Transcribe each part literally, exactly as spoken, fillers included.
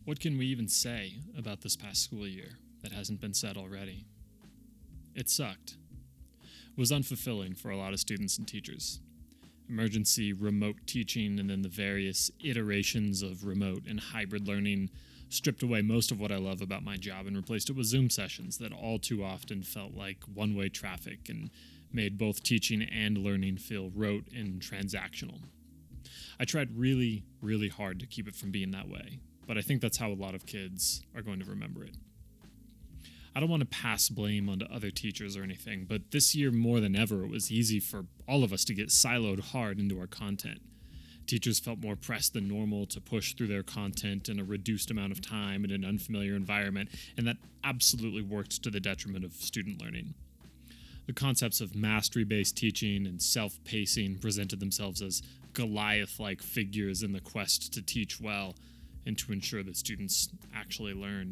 What can we even say about this past school year that hasn't been said already? It sucked. It was unfulfilling for a lot of students and teachers. Emergency remote teaching and then the various iterations of remote and hybrid learning stripped away most of what I love about my job and replaced it with Zoom sessions that all too often felt like one-way traffic and made both teaching and learning feel rote and transactional. I tried really, really hard to keep it from being that way, but I think that's how a lot of kids are going to remember it. I don't want to pass blame onto other teachers or anything, but this year more than ever, it was easy for all of us to get siloed hard into our content. Teachers felt more pressed than normal to push through their content in a reduced amount of time in an unfamiliar environment, and that absolutely worked to the detriment of student learning. The concepts of mastery-based teaching and self-pacing presented themselves as Goliath-like figures in the quest to teach well and to ensure that students actually learn.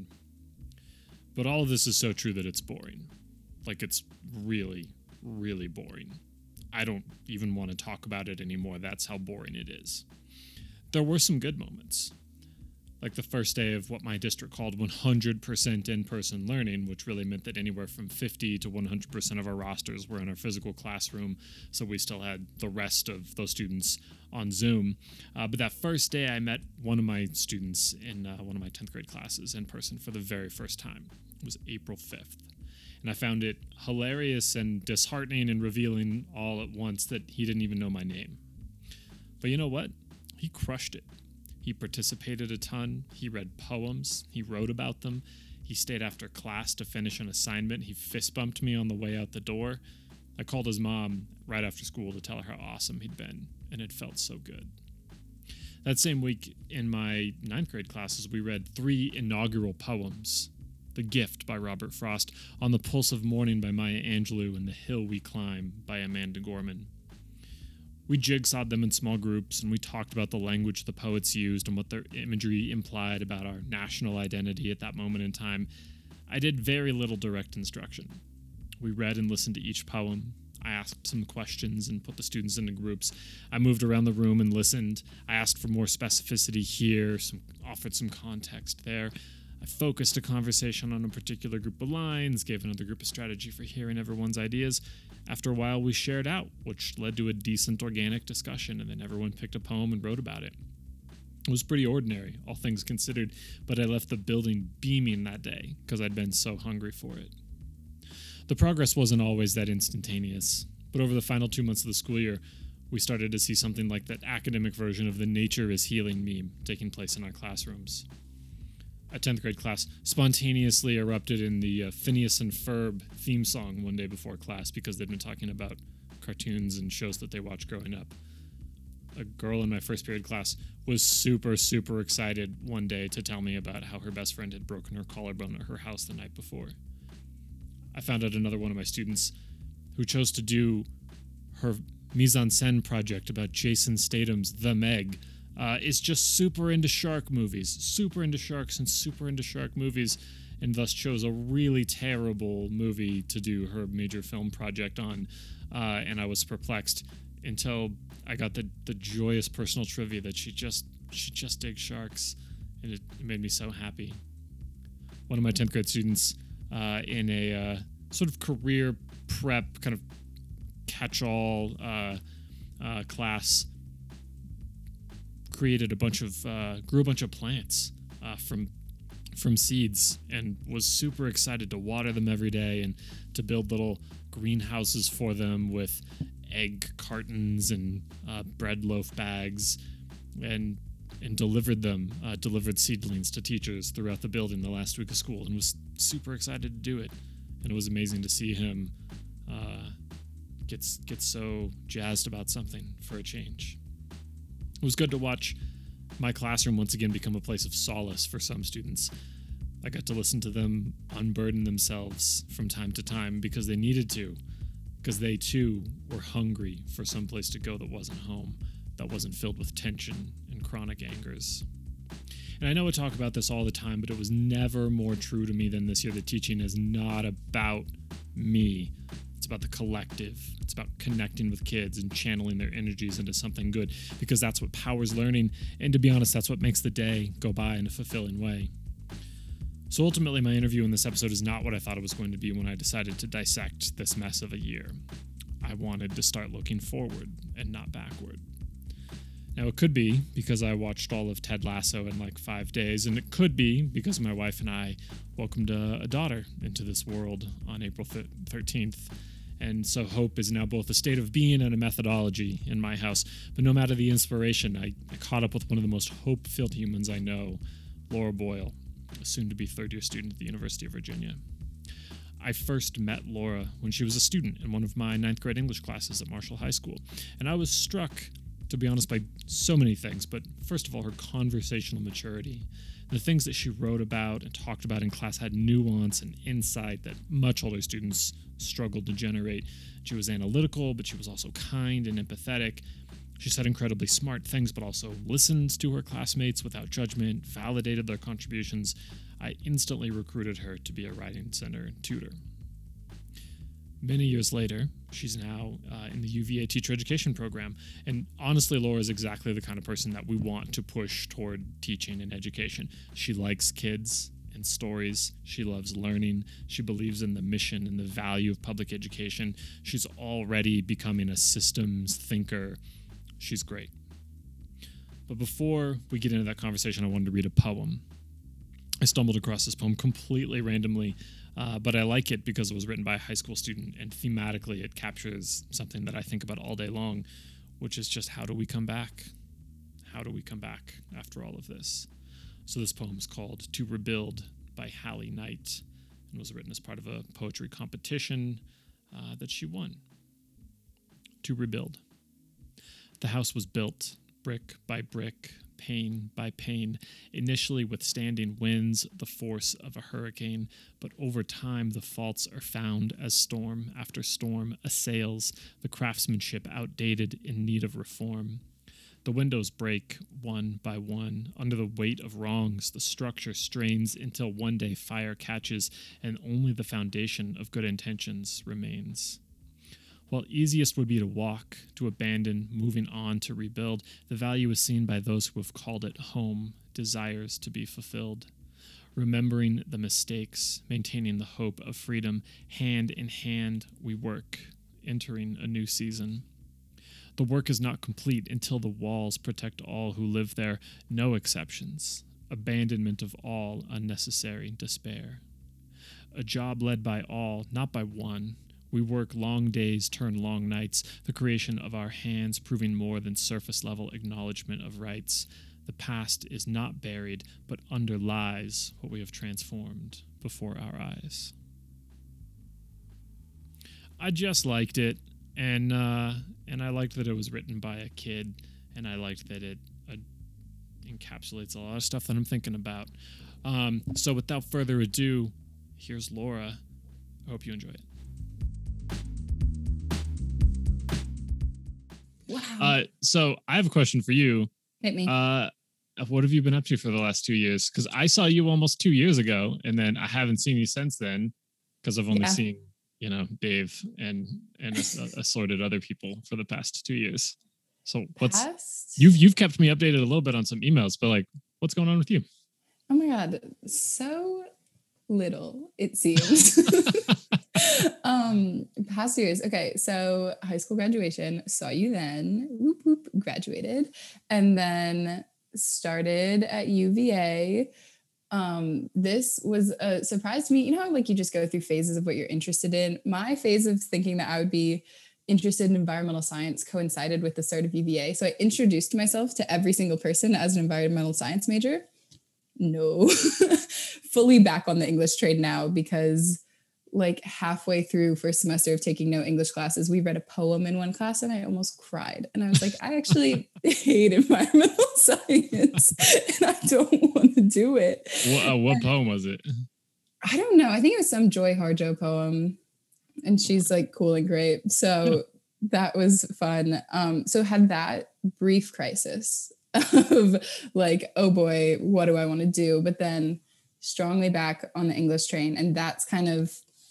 But all of this is so true that it's boring. Like, it's really, really boring. I don't even want to talk about it anymore. That's how boring it is. There were some good moments. Like the first day of what my district called one hundred percent in-person learning, which really meant that anywhere from fifty to one hundred percent of our rosters were in our physical classroom, so we still had the rest of those students on Zoom. Uh, but that first day, I met one of my students in uh, one of my tenth grade classes in person for the very first time. It was April fifth. And I found it hilarious and disheartening and revealing all at once that he didn't even know my name. But you know what? He crushed it. He participated a ton. He read poems. He wrote about them. He stayed after class to finish an assignment. He fist bumped me on the way out the door. I called his mom right after school to tell her how awesome he'd been, and it felt so good. That same week in my ninth grade classes, we read three inaugural poems. The Gift by Robert Frost, On the Pulse of Morning by Maya Angelou, and The Hill We Climb by Amanda Gorman. We jigsawed them in small groups, and we talked about the language the poets used and what their imagery implied about our national identity at that moment in time. I did very little direct instruction. We read and listened to each poem. I asked some questions and put the students into groups. I moved around the room and listened. I asked for more specificity here, some, offered some context there. I focused a conversation on a particular group of lines, gave another group a strategy for hearing everyone's ideas. After a while, we shared out, which led to a decent organic discussion, and then everyone picked a poem and wrote about it. It was pretty ordinary, all things considered, but I left the building beaming that day because I'd been so hungry for it. The progress wasn't always that instantaneous, but over the final two months of the school year, we started to see something like that academic version of the nature is healing meme taking place in our classrooms. A tenth grade class spontaneously erupted in the uh, Phineas and Ferb theme song one day before class because they'd been talking about cartoons and shows that they watched growing up. A girl in my first period class was super, super excited one day to tell me about how her best friend had broken her collarbone at her house the night before. I found out another one of my students who chose to do her mise-en-scène project about Jason Statham's The Meg Uh, is just super into shark movies, super into sharks and super into shark movies, and thus chose a really terrible movie to do her major film project on, uh, and I was perplexed until I got the, the joyous personal trivia that she just she just digs sharks, and it, it made me so happy. One of my tenth grade students uh, in a uh, sort of career prep kind of catch-all uh, uh, class created a bunch of, uh, grew a bunch of plants uh, from from seeds and was super excited to water them every day and to build little greenhouses for them with egg cartons and uh, bread loaf bags and and delivered them, uh, delivered seedlings to teachers throughout the building the last week of school and was super excited to do it. And it was amazing to see him uh, get, get so jazzed about something for a change. It was good to watch my classroom once again become a place of solace for some students. I got to listen to them unburden themselves from time to time because they needed to, because they too were hungry for some place to go that wasn't home, that wasn't filled with tension and chronic angers. And I know I talk about this all the time, but it was never more true to me than this year that teaching is not about me. It's about the collective. It's about connecting with kids and channeling their energies into something good, because that's what powers learning. And to be honest, that's what makes the day go by in a fulfilling way. So ultimately, my interview in this episode is not what I thought it was going to be when I decided to dissect this mess of a year. I wanted to start looking forward and not backward. Now, it could be because I watched all of Ted Lasso in like five days, and it could be because my wife and I welcomed a, a daughter into this world on April thirteenth. And so hope is now both a state of being and a methodology in my house. But no matter the inspiration, I, I caught up with one of the most hope-filled humans I know, Laura Boyle, a soon-to-be third-year student at the University of Virginia. I first met Laura when she was a student in one of my ninth grade English classes at Marshall High School, and I was struck, to be honest, by so many things, but first of all, her conversational maturity. The things that she wrote about and talked about in class had nuance and insight that much older students struggled to generate. She was analytical, but she was also kind and empathetic. She said incredibly smart things, but also listened to her classmates without judgment, validated their contributions. I instantly recruited her to be a writing center tutor. Many years later, she's now uh, in the U V A teacher education program. And honestly, Laura is exactly the kind of person that we want to push toward teaching and education. She likes kids and stories. She loves learning. She believes in the mission and the value of public education. She's already becoming a systems thinker. She's great. But before we get into that conversation, I wanted to read a poem. I stumbled across this poem completely randomly, uh, but I like it because it was written by a high school student, and thematically it captures something that I think about all day long, which is just how do we come back? How do we come back after all of this? So this poem is called To Rebuild by Hallie Knight, and was written as part of a poetry competition uh, that she won. To Rebuild. The house was built brick by brick, pane by pane, initially withstanding winds, the force of a hurricane, but over time the faults are found as storm after storm assails, the craftsmanship outdated in need of reform. The windows break one by one. Under the weight of wrongs, the structure strains until one day fire catches and only the foundation of good intentions remains. While easiest would be to walk, to abandon, moving on to rebuild, the value is seen by those who have called it home, desires to be fulfilled. Remembering the mistakes, maintaining the hope of freedom, hand in hand we work, entering a new season. The work is not complete until the walls protect all who live there, no exceptions, abandonment of all unnecessary despair. A job led by all, not by one. We work long days, turn long nights, the creation of our hands proving more than surface-level acknowledgement of rights. The past is not buried, but underlies what we have transformed before our eyes. I just liked it, and uh, and I liked that it was written by a kid, and I liked that it uh, encapsulates a lot of stuff that I'm thinking about. Um, so without further ado, here's Laura. I hope you enjoy it. Wow. Uh, so I have a question for you. Hit me. Uh, what have you been up to for the last two years? Because I saw you almost two years ago, and then I haven't seen you since then, because I've only Yeah. seen, you know, Dave and and assorted other people for the past two years. So what's Past? you've you've kept me updated a little bit on some emails, but like, what's going on with you? Oh my God, so little it seems. um, past years. Okay, so high school graduation, saw you then. Whoop whoop, graduated, and then started at U V A. Um, this was a surprise to me. You know how like you just go through phases of what you're interested in? My phase of thinking that I would be interested in environmental science coincided with the start of U V A. So I introduced myself to every single person as an environmental science major. No, fully back on the English train now, because like halfway through first semester of taking no English classes, we read a poem in one class and I almost cried. And I was like, I actually hate environmental science and I don't want to do it. What, uh, what poem was it? I don't know. I think it was some Joy Harjo poem, and she's like cool and great. So that was fun. Um, so had that brief crisis of like, oh boy, what do I want to do? But then strongly back on the English train. And that's kind of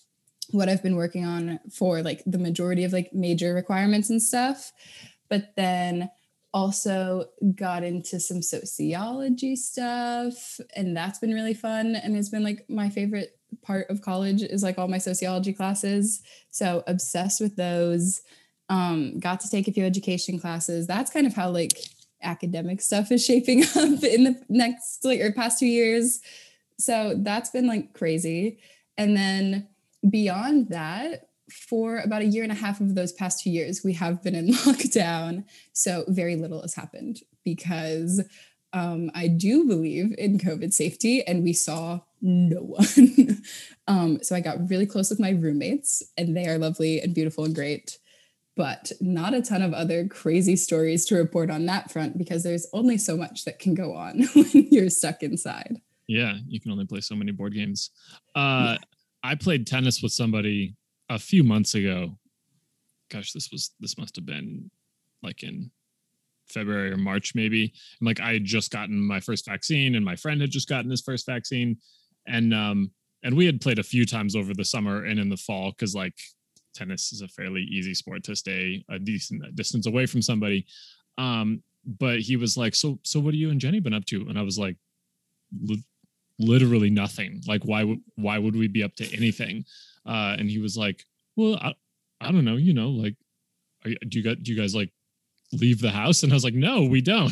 what I've been working on for like the majority of like major requirements and stuff. But then also got into some sociology stuff, and that's been really fun. And it's been like my favorite part of college is like all my sociology classes. So obsessed with those. Um, got to take a few education classes. That's kind of how like academic stuff is shaping up in the next like or past two years. So that's been like crazy. And then beyond that, for about a year and a half of those past two years, we have been in lockdown. So very little has happened because um, I do believe in COVID safety, and we saw no one. um, so I got really close with my roommates, and they are lovely and beautiful and great, but not a ton of other crazy stories to report on that front because there's only so much that can go on when you're stuck inside. Yeah, you can only play so many board games. Uh, yeah. I played tennis with somebody a few months ago. Gosh, this was this must have been like in February or March, maybe. And like I had just gotten my first vaccine, and my friend had just gotten his first vaccine, and um and we had played a few times over the summer and in the fall because like tennis is a fairly easy sport to stay a decent distance away from somebody. Um, but he was like, "So, so what have you and Jenny been up to?" And I was like, literally nothing. Like, why would why would we be up to anything? Uh, and he was like, well, I, I don't know, you know, like, are you, do you guys do you guys like leave the house? And I was like, no, we don't.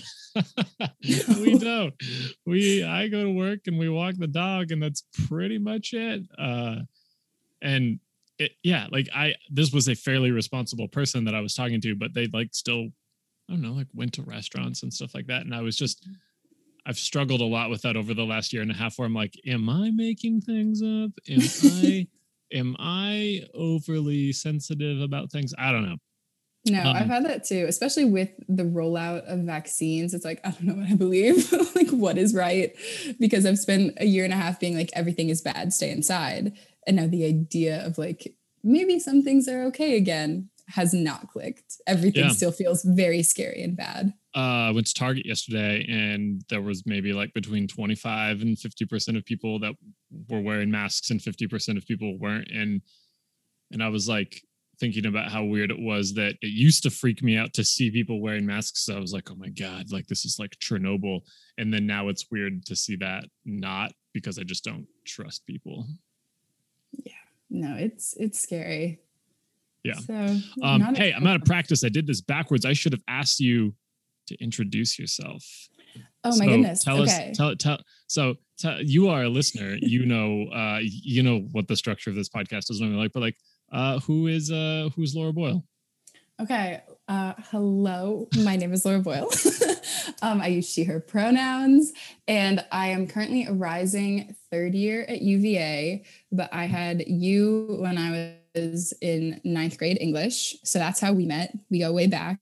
we don't. We I go to work and we walk the dog, and that's pretty much it. Uh, and it, yeah, like I this was a fairly responsible person that I was talking to, but they like still, I don't know, like went to restaurants and stuff like that. And I was just I've struggled a lot with that over the last year and a half where I'm like, am I making things up? Am I, am I overly sensitive about things? I don't know. No, um, I've had that too, especially with the rollout of vaccines. It's like, I don't know what I believe, like what is right, because I've spent a year and a half being like, everything is bad, stay inside. And now the idea of like, maybe some things are okay again has not clicked. Everything yeah. still feels very scary and bad. Uh, I went to Target yesterday, and there was maybe like between twenty-five and fifty percent of people that were wearing masks and fifty percent of people weren't. And, and I was like thinking about how weird it was that it used to freak me out to see people wearing masks. So I was like, oh my God, like this is like Chernobyl. And then now it's weird to see that not, because I just don't trust people. Yeah, no, it's, it's scary. Yeah. So, um, hey, I'm out of practice. I did this backwards. I should have asked you to introduce yourself. Oh my so goodness. Tell okay. us, tell, tell, so tell, you are a listener, you know, uh, you know what the structure of this podcast is normally like, but like, uh, who is, uh, who's Laura Boyle? Okay. Uh, hello, my name is Laura Boyle. um, I use she, her pronouns, and I am currently a rising third year at U V A, but I had you when I was in ninth grade English. So that's how we met. We go way back.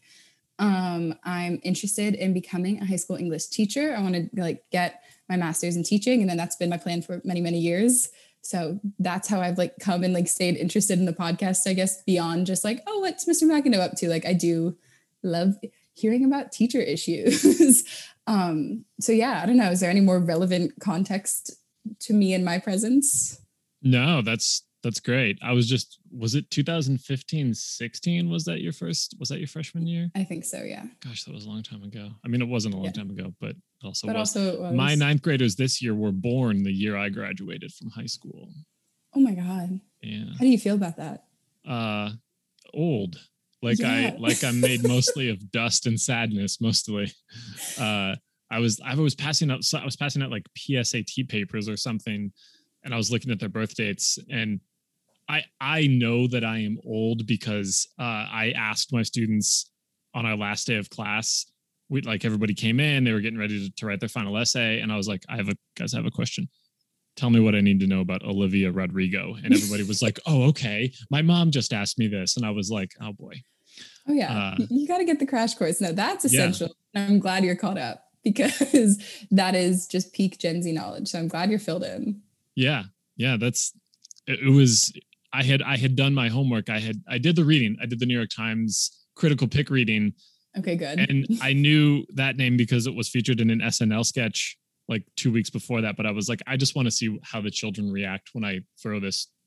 Um, I'm interested in becoming a high school English teacher. I want to like get my master's in teaching, and then that's been my plan for many, many years. So that's how I've like come and like stayed interested in the podcast, I guess, beyond just like, oh, what's Mister McIndoe up to? Like I do love hearing about teacher issues. um, so yeah, I don't know. Is there any more relevant context to me and my presence? No, that's That's great. I was just, was it two thousand fifteen, sixteen? Was that your first, was that your freshman year? I think so, yeah. Gosh, that was a long time ago. I mean, it wasn't a long yeah. time ago, but also but was. Also it was. My ninth graders this year were born the year I graduated from high school. Oh my God. Yeah. How do you feel about that? Uh, old. Like yeah. I, like I'm made mostly of dust and sadness, mostly. Uh, I was, I was passing out, I was passing out like P S A T papers or something, and I was looking at their birth dates, and I I know that I am old because uh, I asked my students on our last day of class. We like everybody came in, they were getting ready to, to write their final essay, and I was like, "I have a guys, I have a question. Tell me what I need to know about Olivia Rodrigo." And everybody was like, "Oh, okay. My mom just asked me this," and I was like, "Oh boy." Oh yeah, uh, you got to get the crash course. No, that's essential. Yeah. I'm glad you're caught up because that is just peak Gen Z knowledge. So I'm glad you're filled in. Yeah, yeah, that's it, it was. I had I had done my homework. I had I did the reading. I did the New York Times critical pick reading. Okay, good. And I knew that name because it was featured in an S N L sketch like two weeks before that. But I was like, I just want to see how the children react when I throw this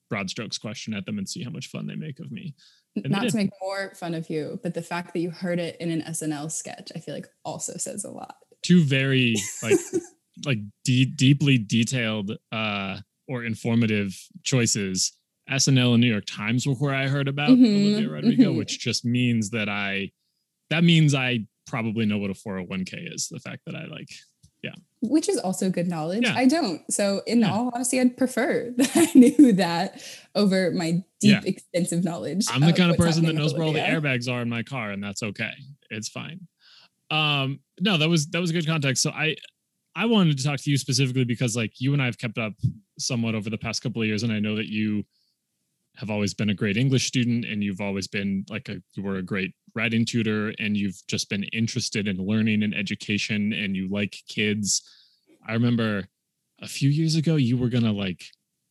broad strokes question at them and see how much fun they make of me. And Not to make more fun of you, but the fact that you heard it in an S N L sketch, I feel like also says a lot. Two very like like de- deeply detailed uh, or informative choices. S N L and New York Times were where I heard about mm-hmm, Olivia Rodrigo, mm-hmm. which just means that I that means I probably know what a four oh one k is. The fact that I like, yeah. Which is also good knowledge. Yeah. I don't. So in yeah. all honesty, I'd prefer that I knew that over my deep, yeah. extensive knowledge. I'm the kind of person that knows where all the airbags are in my car, and that's okay. It's fine. Um, no, that was that was good context. So I I wanted to talk to you specifically because like you and I have kept up somewhat over the past couple of years, and I know that you have always been a great English student, and you've always been like a you were a great writing tutor, and you've just been interested in learning and education, and you like kids. I remember a few years ago you were gonna like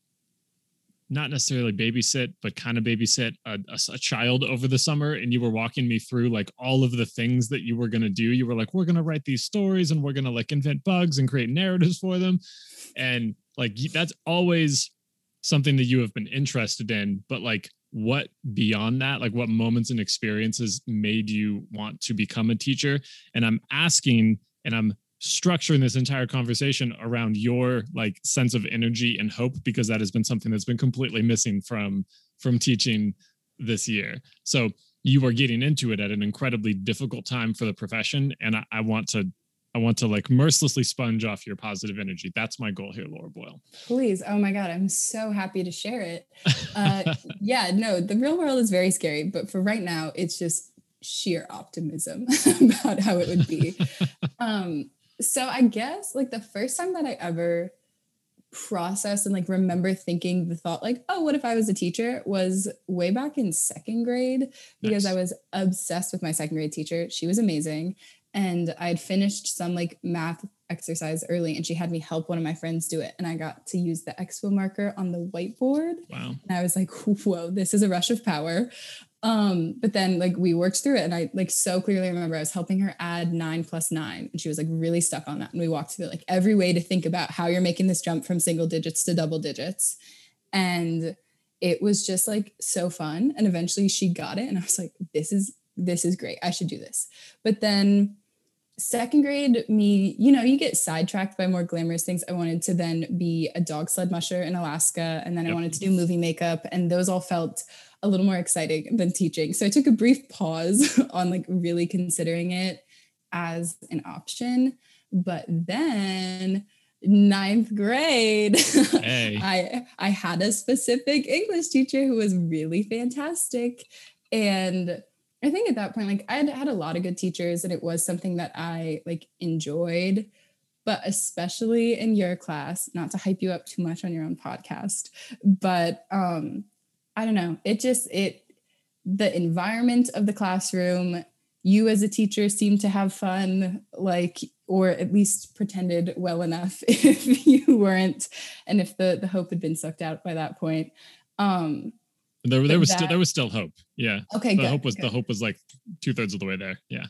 not necessarily babysit, but kind of babysit a, a, a child over the summer, and you were walking me through like all of the things that you were gonna do. You were like, we're gonna write these stories, and we're gonna like invent bugs and create narratives for them, and like that's always something that you have been interested in. But like, what beyond that, like what moments and experiences made you want to become a teacher? And I'm asking, and I'm structuring this entire conversation around your like sense of energy and hope, because that has been something that's been completely missing from from teaching this year. So you are getting into it at an incredibly difficult time for the profession, and I, I want to I want to like mercilessly sponge off your positive energy. That's my goal here, Laura Boyle. Please. Oh my God. I'm so happy to share it. Uh, yeah, no, the real world is very scary, but for right now, it's just sheer optimism about how it would be. um, so I guess like the first time that I ever processed and like remember thinking the thought like, oh, what if I was a teacher, was way back in second grade, because nice. I was obsessed with my second grade teacher. She was amazing. And I'd finished some like math exercise early, and she had me help one of my friends do it. And I got to use the expo marker on the whiteboard. Wow. And I was like, whoa, this is a rush of power. Um, but then like we worked through it, and I like so clearly remember I was helping her add nine plus nine, and she was like really stuck on that. And we walked through like every way to think about how you're making this jump from single digits to double digits. And it was just like so fun. And eventually she got it, and I was like, this is this is great. I should do this. But then second grade, me, you know, you get sidetracked by more glamorous things. I wanted to then be a dog sled musher in Alaska. And then yep. I wanted to do movie makeup. And those all felt a little more exciting than teaching. So I took a brief pause on like really considering it as an option. But then ninth grade, hey. I I had a specific English teacher who was really fantastic. And I think at that point, like I had had a lot of good teachers, and it was something that I like enjoyed, but especially in your class, not to hype you up too much on your own podcast, but um, I don't know. It just, it, the environment of the classroom, you as a teacher seemed to have fun, like, or at least pretended well enough if you weren't, and if the, the hope had been sucked out by that point. Um, There, there was that, still there was still hope. Yeah. Okay. The good, hope was good. the hope was like two thirds of the way there. Yeah.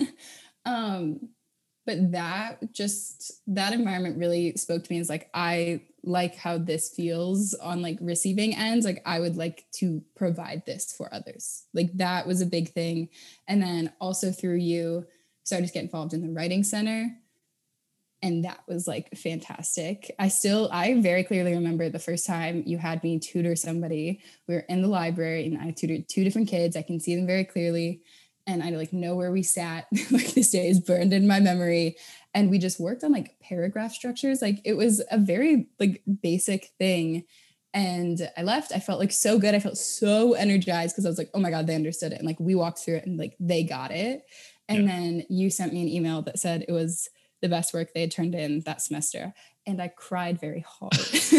um, but that just that environment really spoke to me as like I like how this feels on like receiving ends. Like I would like to provide this for others. Like that was a big thing. And then also through you, started to get involved in the writing center. And that was like fantastic. I still, I very clearly remember the first time you had me tutor somebody. We were in the library, and I tutored two different kids. I can see them very clearly. And I like know where we sat. Like this day is burned in my memory. And we just worked on like paragraph structures. Like it was a very like basic thing. And I left. I felt like so good. I felt so energized because I was like, oh my God, they understood it. And like we walked through it, and like they got it. And yeah. then you sent me an email that said it was the best work they had turned in that semester. And I cried very hard.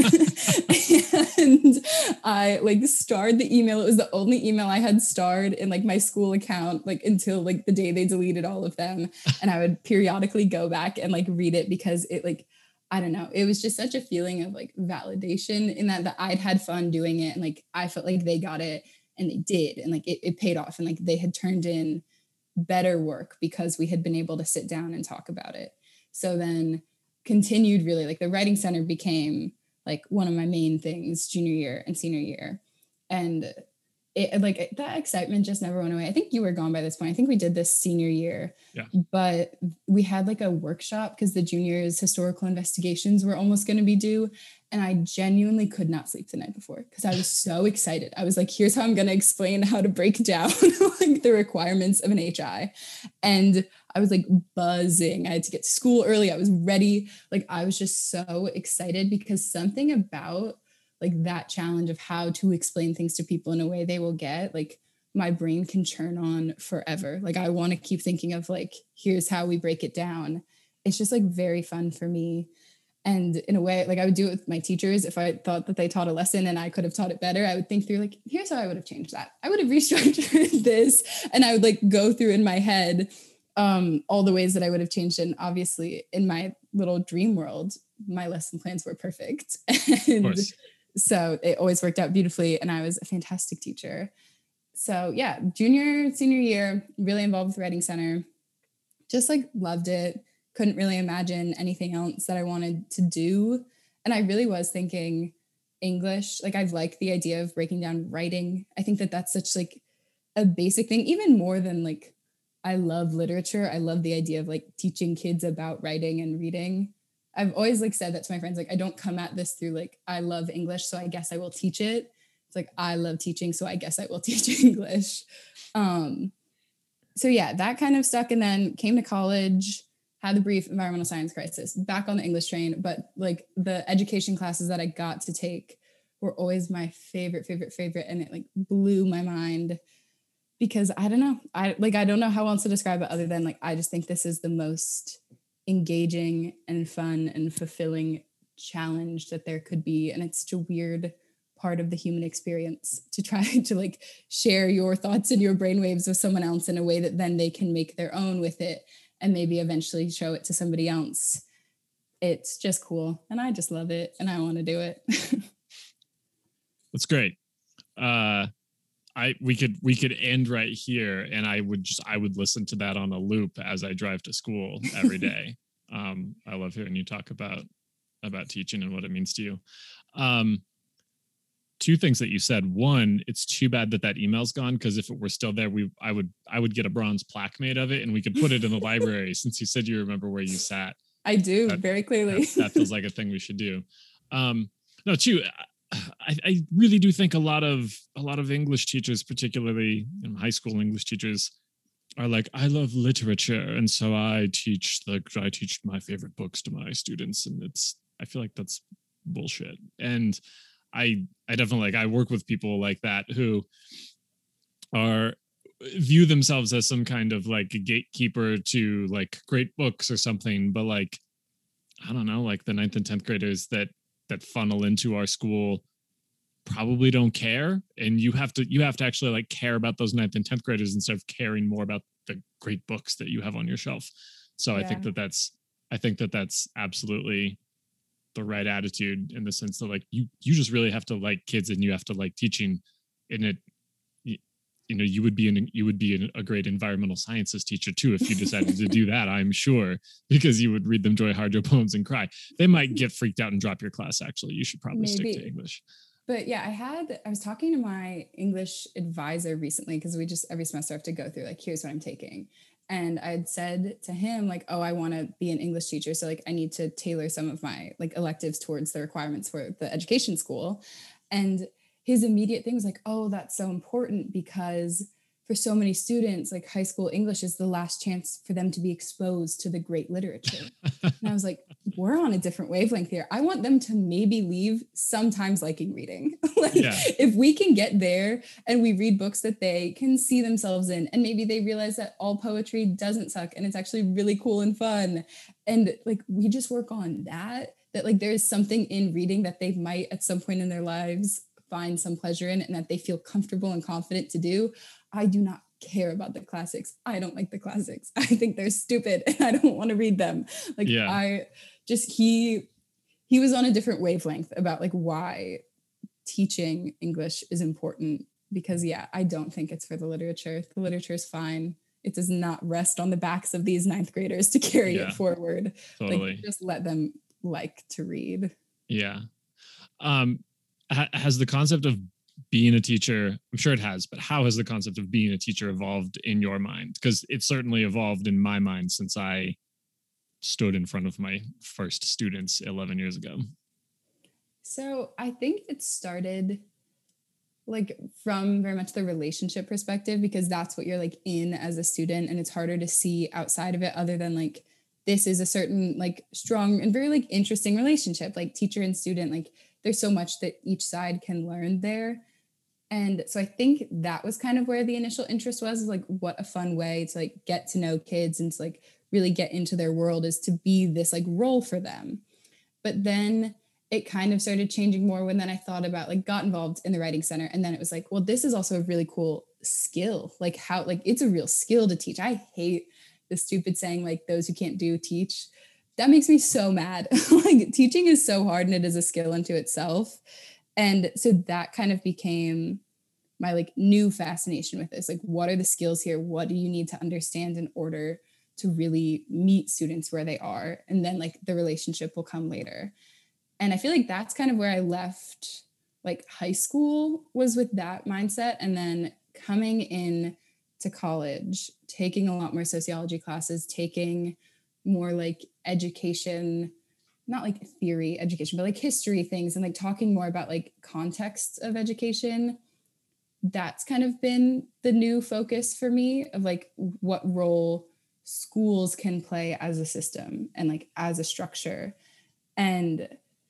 And I like starred the email. It was the only email I had starred in like my school account, like until like the day they deleted all of them. And I would periodically go back and like read it, because it like, I don't know, it was just such a feeling of like validation in that, that I'd had fun doing it. And like, I felt like they got it, and they did. And like, it, it paid off, and like they had turned in better work because we had been able to sit down and talk about it. So then continued really like the writing center became like one of my main things junior year and senior year. And it like that excitement just never went away. I think you were gone by this point. I think we did this senior year, yeah. But we had like a workshop because the juniors' historical investigations were almost going to be due. And I genuinely could not sleep the night before because I was so excited. I was like, here's how I'm going to explain how to break down like the requirements of an H I. And I was like buzzing. I had to get to school early. I was ready. Like I was just so excited because something about like that challenge of how to explain things to people in a way they will get, like my brain can churn on forever. Like I want to keep thinking of like, here's how we break it down. It's just like very fun for me. And in a way, like I would do it with my teachers. If I thought that they taught a lesson and I could have taught it better, I would think through like, here's how I would have changed that. I would have restructured this. And I would like go through in my head um, all the ways that I would have changed it. And obviously in my little dream world, my lesson plans were perfect. And so it always worked out beautifully. And I was a fantastic teacher. So yeah, junior, senior year, really involved with Writing Center. Just like loved it. Couldn't really imagine anything else that I wanted to do. And I really was thinking English. Like I've liked the idea of breaking down writing. I think that that's such like a basic thing, even more than like, I love literature. I love the idea of like teaching kids about writing and reading. I've always like said that to my friends, like, I don't come at this through like, I love English, so I guess I will teach it. It's like, I love teaching, so I guess I will teach English. Um, so yeah, that kind of stuck. And then came to college, had the brief environmental science crisis, back on the English train. But like the education classes that I got to take were always my favorite, favorite, favorite. And it like blew my mind because I don't know. I like, I don't know how else to describe it other than like, I just think this is the most engaging and fun and fulfilling challenge that there could be. And it's such a weird part of the human experience to try to like share your thoughts and your brainwaves with someone else in a way that then they can make their own with it and maybe eventually show it to somebody else. It's just cool. And I just love it. And I want to do it. That's great. Uh, I we could we could end right here, and I would just I would listen to that on a loop as I drive to school every day. um, I love hearing you talk about about teaching and what it means to you. Um, two things that you said. One, it's too bad that that email's gone because if it were still there, we I would I would get a bronze plaque made of it, and we could put it in the library. Since you said you remember where you sat, I do that, very clearly. that, that feels like a thing we should do. Um, no, two. I, I really do think a lot of a lot of English teachers, particularly you know, high school English teachers, are like, I love literature, and so I teach like I teach my favorite books to my students, and it's I feel like that's bullshit. And I I definitely like I work with people like that who are view themselves as some kind of like a gatekeeper to like great books or something, but like I don't know, like the ninth and tenth graders that. that funnel into our school probably don't care, and you have to you have to actually like care about those ninth and tenth graders instead of caring more about the great books that you have on your shelf. So yeah. I think that that's I think that that's absolutely the right attitude in the sense that like you you just really have to like kids and you have to like teaching. In it, you, you know, you would be an you would be an, a great environmental sciences teacher too if you decided to do that. I'm sure, because you would read them Joy Harjo poems and cry. They might get freaked out and drop your class. Actually, you should probably Maybe. stick to English. But yeah, I had, I was talking to my English advisor recently because we just every semester have to go through like, here's what I'm taking. And I had said to him like, oh, I want to be an English teacher. So like, I need to tailor some of my like electives towards the requirements for the education school. And his immediate thing was like, oh, that's so important because for so many students, like high school English is the last chance for them to be exposed to the great literature. And I was like, we're on a different wavelength here. I want them to maybe leave sometimes liking reading. Like yeah. If we can get there and we read books that they can see themselves in, and maybe they realize that all poetry doesn't suck and it's actually really cool and fun. And like, we just work on that, that like, there's something in reading that they might at some point in their lives find some pleasure in and that they feel comfortable and confident to do. I do not care about the classics. I don't like the classics. I think they're stupid and I don't want to read them. Like yeah. I just, he, he was on a different wavelength about like why teaching English is important because yeah, I don't think it's for the literature. The literature is fine. It does not rest on the backs of these ninth graders to carry yeah, it forward. Totally. Like just let them like to read. Yeah. Um, ha- has the concept of being a teacher, I'm sure it has, but how has the concept of being a teacher evolved in your mind? Because it's certainly evolved in my mind since I stood in front of my first students eleven years ago. So I think it started like from very much the relationship perspective, because that's what you're like in as a student, and it's harder to see outside of it other than like this is a certain like strong and very like interesting relationship, like teacher and student. Like there's so much that each side can learn there. And so I think that was kind of where the initial interest was, like what a fun way to like get to know kids and to like really get into their world, is to be this like role for them. But then it kind of started changing more when then I thought about like got involved in the writing center, and then it was like, well, this is also a really cool skill. Like how like it's a real skill to teach. I hate the stupid saying like those who can't do teach. That makes me so mad. Like teaching is so hard and it is a skill unto itself. And so that kind of became my like new fascination with this. Like what are the skills here? What do you need to understand in order to really meet students where they are? And then like the relationship will come later. And I feel like that's kind of where I left like high school, was with that mindset. And then coming in to college, taking a lot more sociology classes, taking more like education, not like theory education, but like history things, and like talking more about like context of education. That's kind of been the new focus for me, of like what role schools can play as a system and like as a structure. And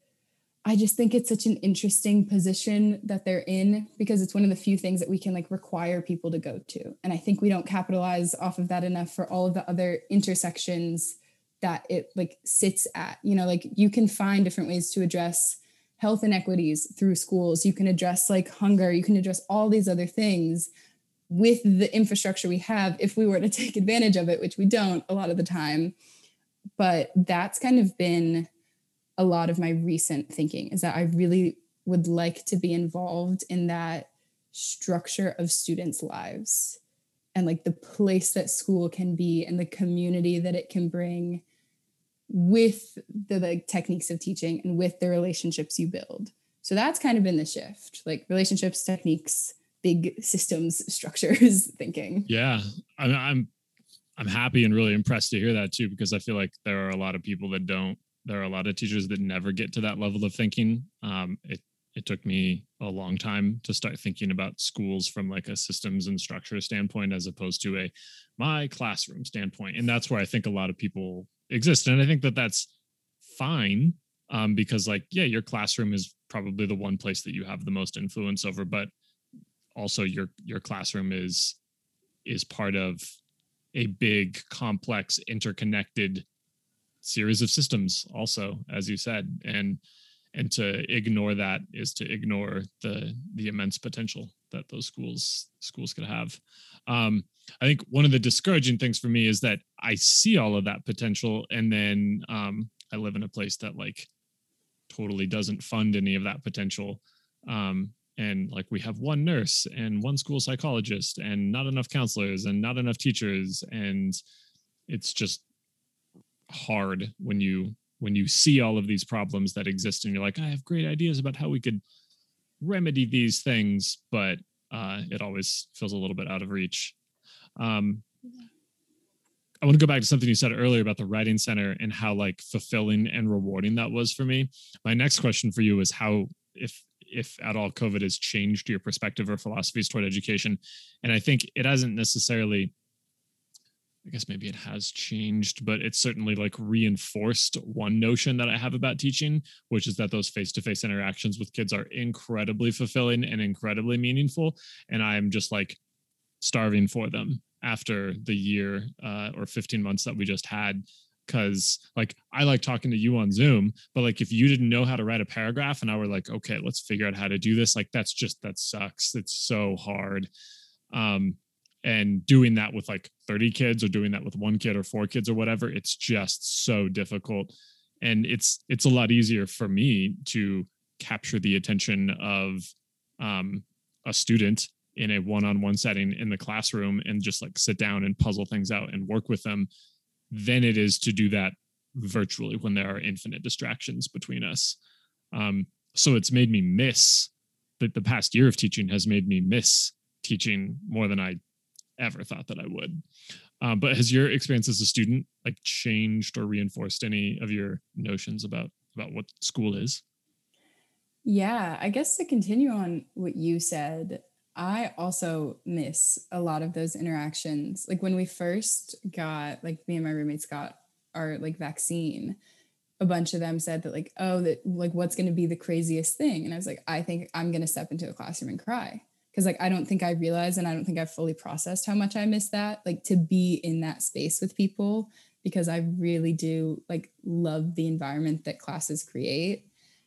I just think it's such an interesting position that they're in, because it's one of the few things that we can like require people to go to. And I think we don't capitalize off of that enough for all of the other intersections that it like sits at. You know, like you can find different ways to address health inequities through schools. You can address like hunger. You can address all these other things with the infrastructure we have, if we were to take advantage of it, which we don't a lot of the time. But that's kind of been a lot of my recent thinking, is that I really would like to be involved in that structure of students' lives, and like the place that school can be and the community that it can bring, with the like techniques of teaching and with the relationships you build. So that's kind of been the shift, like relationships, techniques, big systems, structures thinking. Yeah, I mean, I'm I'm happy and really impressed to hear that too, because I feel like there are a lot of people that don't. There are a lot of teachers that never get to that level of thinking. Um, it it took me a long time to start thinking about schools from like a systems and structure standpoint, as opposed to a my classroom standpoint. And that's where I think a lot of people exist. And I think that that's fine, um, because like, yeah, your classroom is probably the one place that you have the most influence over, but also your your classroom is is part of a big, complex, interconnected series of systems also, as you said. And and to ignore that is to ignore the the immense potential that those schools schools could have. Um, I think one of the discouraging things for me is that I see all of that potential, and then um, I live in a place that like totally doesn't fund any of that potential. Um, and like we have one nurse and one school psychologist and not enough counselors and not enough teachers, and it's just hard when you when you see all of these problems that exist and you're like, I have great ideas about how we could remedy these things, but uh, it always feels a little bit out of reach. Um, I want to go back to something you said earlier about the writing center and how like fulfilling and rewarding that was for me. My next question for you is how, if if at all, COVID has changed your perspective or philosophies toward education. And I think it hasn't necessarily, I guess maybe it has changed, but it's certainly like reinforced one notion that I have about teaching, which is that those face-to-face interactions with kids are incredibly fulfilling and incredibly meaningful. And I'm just like starving for them after the year uh, or fifteen months that we just had. Cause like, I like talking to you on Zoom, but like, if you didn't know how to write a paragraph and I were like, okay, let's figure out how to do this. Like, that's just, that sucks. It's so hard. Um, and doing that with like thirty kids or doing that with one kid or four kids or whatever, it's just so difficult. And it's, it's a lot easier for me to capture the attention of um, a student in a one-on-one setting in the classroom and just like sit down and puzzle things out and work with them than it is to do that virtually when there are infinite distractions between us. Um, So it's made me miss the, the past year of teaching has made me miss teaching more than I ever thought that I would. Um, but has your experience as a student like changed or reinforced any of your notions about about what school is? Yeah, I guess to continue on what you said, I also miss a lot of those interactions. Like when we first got, like me and my roommates got our like vaccine, a bunch of them said that like, oh, that like what's going to be the craziest thing? And I was like, I think I'm going to step into a classroom and cry. Cause like I don't think I realized and I don't think I've fully processed how much I miss that, like to be in that space with people, because I really do like love the environment that classes create.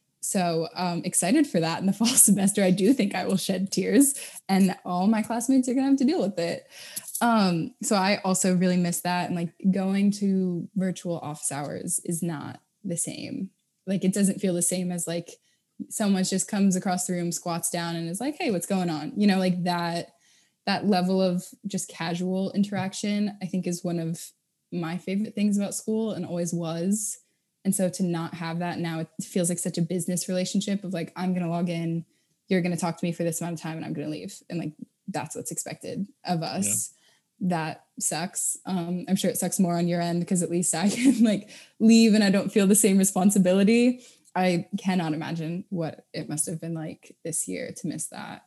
So um excited for that in the fall semester. I do think I will shed tears and all my classmates are gonna have to deal with it. Um, so I also really miss that. And like going to virtual office hours is not the same. Like it doesn't feel the same as like someone just comes across the room, squats down and is like, hey, what's going on? You know, like that, that level of just casual interaction, I think is one of my favorite things about school and always was. And so to not have that now, it feels like such a business relationship of like, I'm going to log in, you're going to talk to me for this amount of time and I'm going to leave. And like, that's what's expected of us. Yeah. That sucks. Um, I'm sure it sucks more on your end because at least I can like leave and I don't feel the same responsibility. I cannot imagine what it must have been like this year to miss that.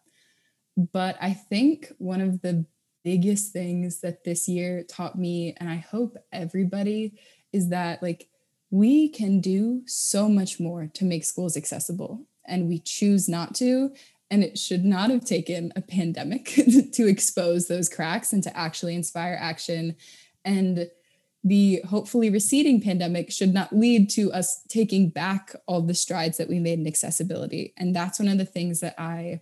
But I think one of the biggest things that this year taught me, and I hope everybody, is that like, we can do so much more to make schools accessible and we choose not to. And it should not have taken a pandemic to expose those cracks and to actually inspire action. And the hopefully receding pandemic should not lead to us taking back all the strides that we made in accessibility. And that's one of the things that I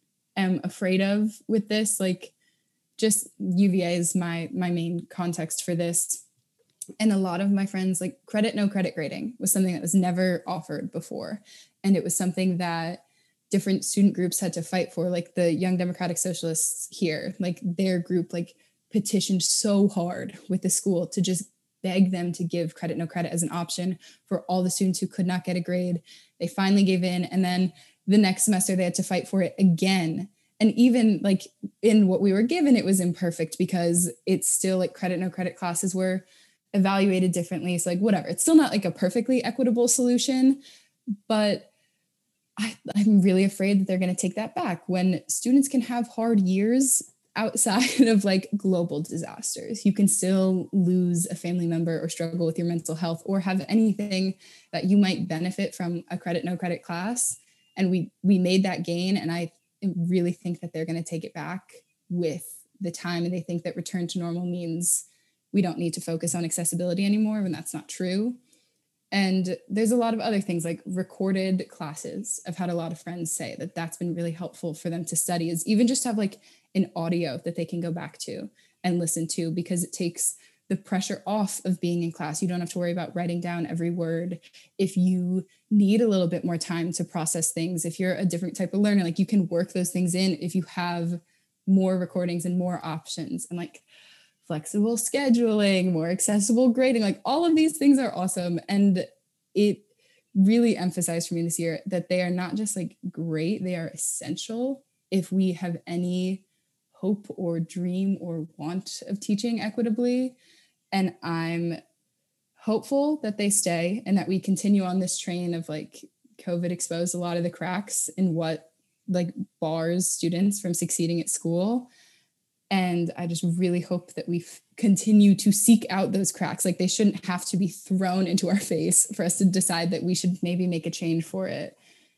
am afraid of with this. Like just U V A is my, my main context for this. And a lot of my friends, like credit, no credit grading was something that was never offered before. And it was something that different student groups had to fight for, like the Young Democratic Socialists here, like their group, like petitioned so hard with the school to just beg them to give credit, no credit as an option for all the students who could not get a grade. They finally gave in. And then the next semester they had to fight for it again. And even like in what we were given, it was imperfect because it's still like credit, no credit classes were evaluated differently. So like, whatever, it's still not like a perfectly equitable solution, but I, I'm really afraid that they're going to take that back when students can have hard years outside of like global disasters. You can still lose a family member or struggle with your mental health or have anything that you might benefit from a credit, no credit class. And we, we made that gain. And I really think that they're going to take it back with the time. And they think that return to normal means we don't need to focus on accessibility anymore when that's not true. And there's a lot of other things like recorded classes. I've had a lot of friends say that that's been really helpful for them to study, is even just have like an audio that they can go back to and listen to, because it takes the pressure off of being in class. You don't have to worry about writing down every word. If you need a little bit more time to process things, if you're a different type of learner, like you can work those things in if you have more recordings and more options. And like flexible scheduling, more accessible grading, like all of these things are awesome. And it really emphasized for me this year that they are not just like great, they are essential if we have any hope or dream or want of teaching equitably. And I'm hopeful that they stay and that we continue on this train of like COVID exposed a lot of the cracks in what like bars students from succeeding at school. And I just really hope that we f- continue to seek out those cracks. Like they shouldn't have to be thrown into our face for us to decide that we should maybe make a change for it.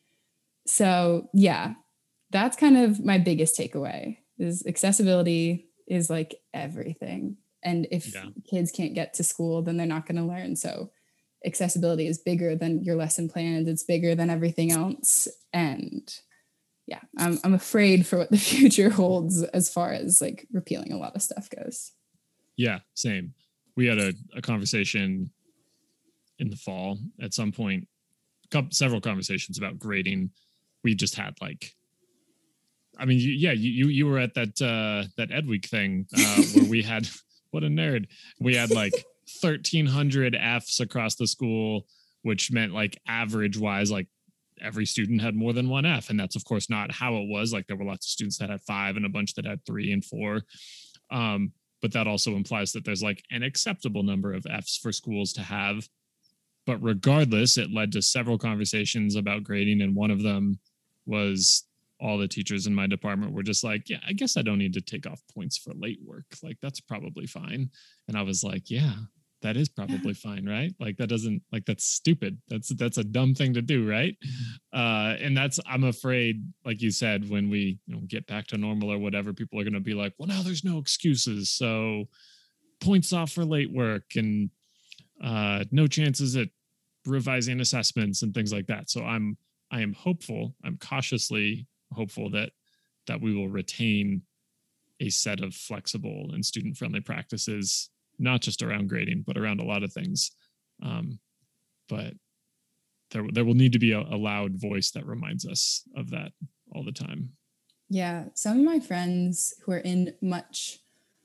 So yeah, that's kind of my biggest takeaway is accessibility is like everything. And if yeah. kids can't get to school, then they're not going to learn. So accessibility is bigger than your lesson plans. It's bigger than everything else. And yeah, I'm I'm afraid for what the future holds as far as like repealing a lot of stuff goes. Yeah, same. We had a, a conversation in the fall at some point, couple, several conversations about grading. We just had like, I mean, you, yeah, you you were at that uh, that Ed Week thing uh, where we had, what a nerd, we had like thirteen hundred Fs across the school, which meant like average wise, like every student had more than one F. And that's, of course, not how it was. Like there were lots of students that had five and a bunch that had three and four. Um, but that also implies that there's like an acceptable number of Fs for schools to have. But regardless, it led to several conversations about grading. And one of them was all the teachers in my department were just like, yeah, I guess I don't need to take off points for late work. Like, that's probably fine. And I was like, yeah, that is probably fine, right? Like that doesn't, like that's stupid. That's that's a dumb thing to do, right? Uh, and that's, I'm afraid, like you said, when we you know get back to normal or whatever, people are going to be like, well, now there's no excuses, so points off for late work and uh, no chances at revising assessments and things like that. So I'm I am hopeful. I'm cautiously hopeful that that we will retain a set of flexible and student-friendly practices, not just around grading, but around a lot of things. Um, but there, there will need to be a, a loud voice that reminds us of that all the time. Yeah. Some of my friends who are in much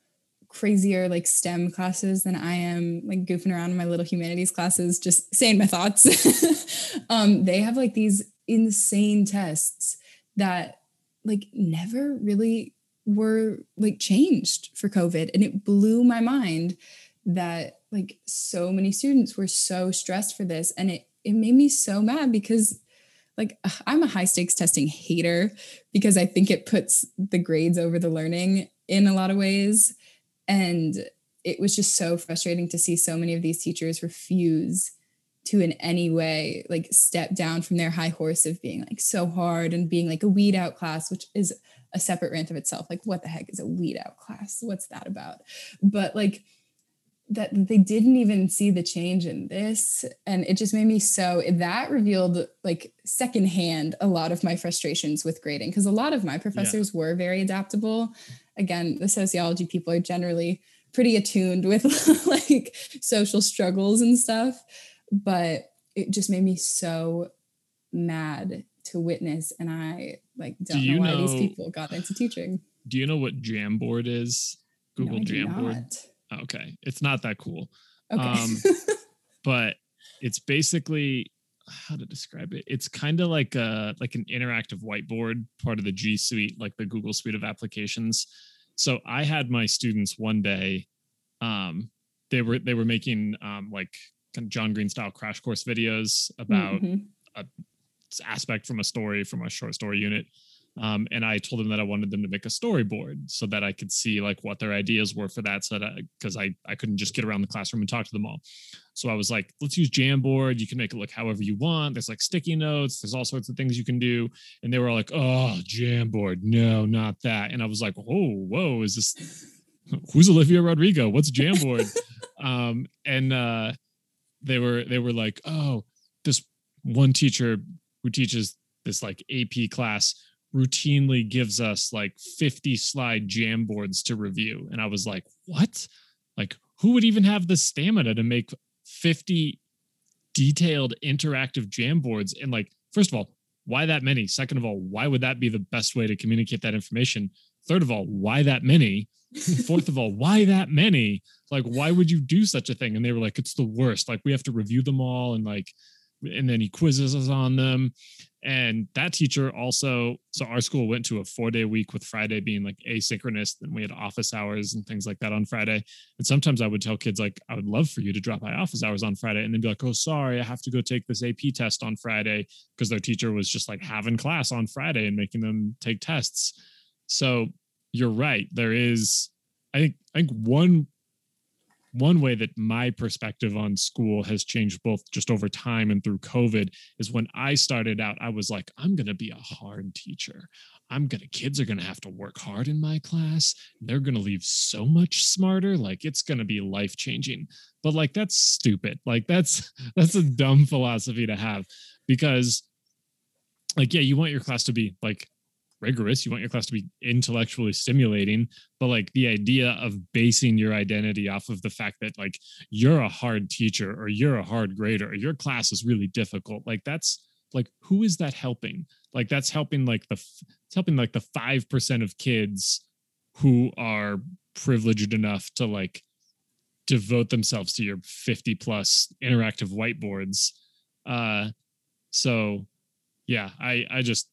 crazier like STEM classes than I am, like goofing around in my little humanities classes, just saying my thoughts. um, they have like these insane tests that like never really were like changed for COVID. And it blew my mind that like so many students were so stressed for this. And it, it made me so mad because like I'm a high stakes testing hater because I think it puts the grades over the learning in a lot of ways. And it was just so frustrating to see so many of these teachers refuse to in any way like step down from their high horse of being like so hard and being like a weed out class, which is a separate rant of itself. Like what the heck is a weed out class? What's that about? But like that they didn't even see the change in this. And it just made me so, that revealed like secondhand a lot of my frustrations with grading, because a lot of my professors yeah. were very adaptable. Again, the sociology people are generally pretty attuned with like social struggles and stuff, but it just made me so mad to witness. And I like don't Do know why know, these people got into teaching. Do you know what Jamboard is? Google no, Jamboard. Okay. It's not that cool. Okay. Um, but it's basically, how to describe it? It's kind of like a like an interactive whiteboard, part of the G Suite, like the Google Suite of applications. So I had my students one day, um, they were they were making um, like kind of John Green style crash course videos about mm-hmm. a aspect from a story from a short story unit. Um, and I told them that I wanted them to make a storyboard so that I could see like what their ideas were for that. So that because I, I, I couldn't just get around the classroom and talk to them all. So I was like, let's use Jamboard. You can make it look however you want. There's like sticky notes. There's all sorts of things you can do. And they were all like, oh, Jamboard. No, not that. And I was like, oh, whoa, is this, who's Olivia Rodrigo? What's Jamboard? um, and uh, they were, they were like, oh, this one teacher who teaches this like A P class routinely gives us like fifty slide Jamboards to review. And I was like, what? Like, who would even have the stamina to make fifty detailed interactive Jamboards? And like, first of all, why that many? Second of all, why would that be the best way to communicate that information? Third of all, why that many? Fourth of all, why that many? Like, why would you do such a thing? And they were like, it's the worst. Like, we have to review them all. And like, and then he quizzes us on them. And that teacher also, so our school went to a four day week with Friday being like asynchronous. Then we had office hours and things like that on Friday. And sometimes I would tell kids like, I would love for you to drop by office hours on Friday. And then be like, oh, sorry, I have to go take this A P test on Friday, because their teacher was just like having class on Friday and making them take tests. So you're right. There is, I think, I think one One way that my perspective on school has changed both just over time and through COVID is when I started out, I was like, I'm going to be a hard teacher. I'm going to, kids are going to have to work hard in my class. They're going to leave so much smarter. Like it's going to be life changing. But like, that's stupid. Like that's, that's a dumb philosophy to have, because like, yeah, you want your class to be like rigorous. You want your class to be intellectually stimulating, but like the idea of basing your identity off of the fact that like you're a hard teacher or you're a hard grader or your class is really difficult, like that's like, who is that helping? Like that's helping like the it's helping like the five percent of kids who are privileged enough to like devote themselves to your fifty plus interactive whiteboards. Uh, so Yeah, I, I just,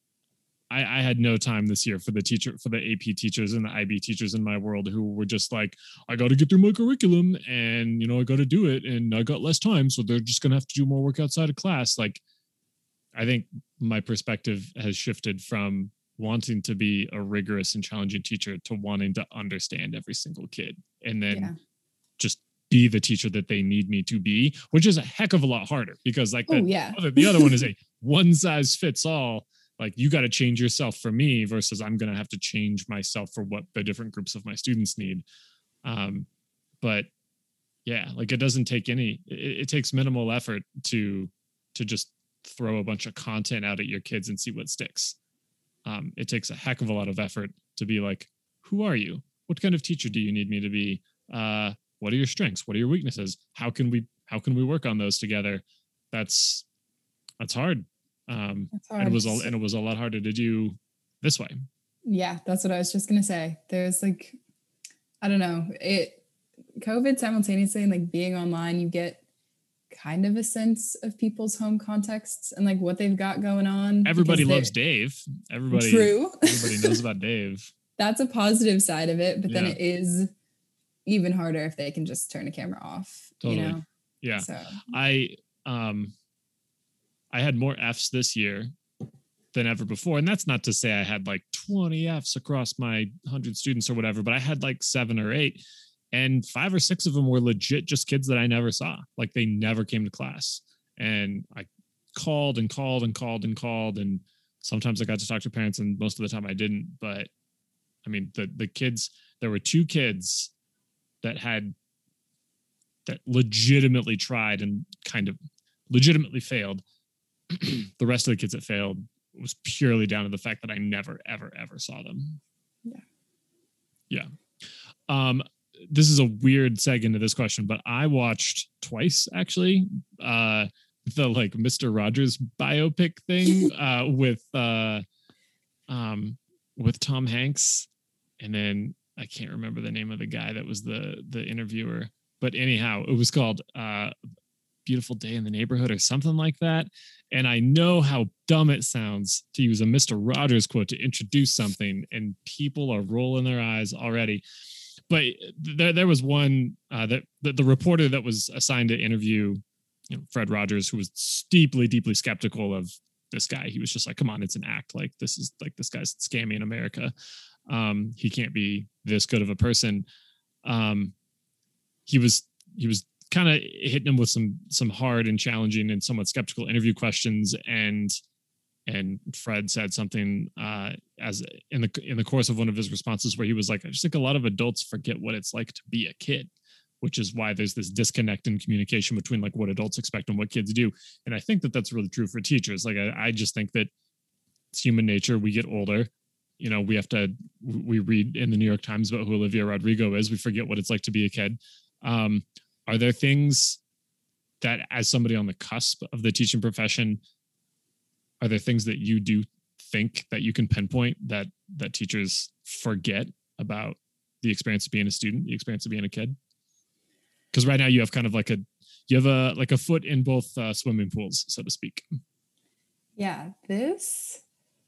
I, I had no time this year for the teacher, for the A P teachers and the I B teachers in my world who were just like, I got to get through my curriculum and, you know, I got to do it and I got less time. So they're just going to have to do more work outside of class. Like, I think my perspective has shifted from wanting to be a rigorous and challenging teacher to wanting to understand every single kid and then yeah. just be the teacher that they need me to be, which is a heck of a lot harder because like oh, the, yeah. other, the other one is a one size fits all. Like you got to change yourself for me versus I'm going to have to change myself for what the different groups of my students need. Um, but yeah, like it doesn't take any, it, it takes minimal effort to, to just throw a bunch of content out at your kids and see what sticks. Um, it takes a heck of a lot of effort to be like, who are you? What kind of teacher do you need me to be? Uh, what are your strengths? What are your weaknesses? How can we, how can we work on those together? That's, that's hard. Um, that's hard. And it was all, and it was a lot harder to do this way. Yeah, that's what I was just going to say. There's like, I don't know, it, COVID simultaneously and like being online, you get kind of a sense of people's home contexts and like what they've got going on. Everybody loves Dave. Everybody, true. everybody knows about Dave. That's a positive side of it, but yeah. then it is even harder if they can just turn a camera off. Totally. You know? Yeah. So. I, um, I had more F's this year than ever before. And that's not to say I had like twenty F's across my one hundred students or whatever, but I had like seven or eight. And five or six of them were legit just kids that I never saw. Like they never came to class. And I called and called and called and called. And sometimes I got to talk to parents and most of the time I didn't. But I mean, the the kids, there were two kids that had, that legitimately tried and kind of legitimately failed. The rest of the kids that failed was purely down to the fact that I never, ever, ever saw them. Yeah. Yeah. Um, this is a weird seg into this question, but I watched twice actually, uh, the like Mister Rogers biopic thing, uh, with, uh, um, with Tom Hanks. And then I can't remember the name of the guy that was the, the interviewer, but anyhow, it was called, uh, Beautiful Day in the Neighborhood or something like that. And I know how dumb it sounds to use a Mister Rogers quote to introduce something and people are rolling their eyes already. But there, there was one uh, that the, the reporter that was assigned to interview, you know, Fred Rogers, who was deeply, deeply skeptical of this guy. He was just like, come on, it's an act. Like this is like, this guy's scamming America. Um, he can't be this good of a person. Um, he was, he was kind of hitting him with some, some hard and challenging and somewhat skeptical interview questions. And, and Fred said something uh, as in the, in the course of one of his responses where he was like, I just think a lot of adults forget what it's like to be a kid, which is why there's this disconnect in communication between like what adults expect and what kids do. And I think that that's really true for teachers. Like, I, I just think that it's human nature. We get older, you know, we have to, we read in the New York Times about who Olivia Rodrigo is. We forget what it's like to be a kid. Um, Are there things that, as somebody on the cusp of the teaching profession, are there things that you do think that you can pinpoint that that teachers forget about the experience of being a student, the experience of being a kid? Because right now you have kind of like a, you have a like a foot in both uh, swimming pools, so to speak. Yeah, this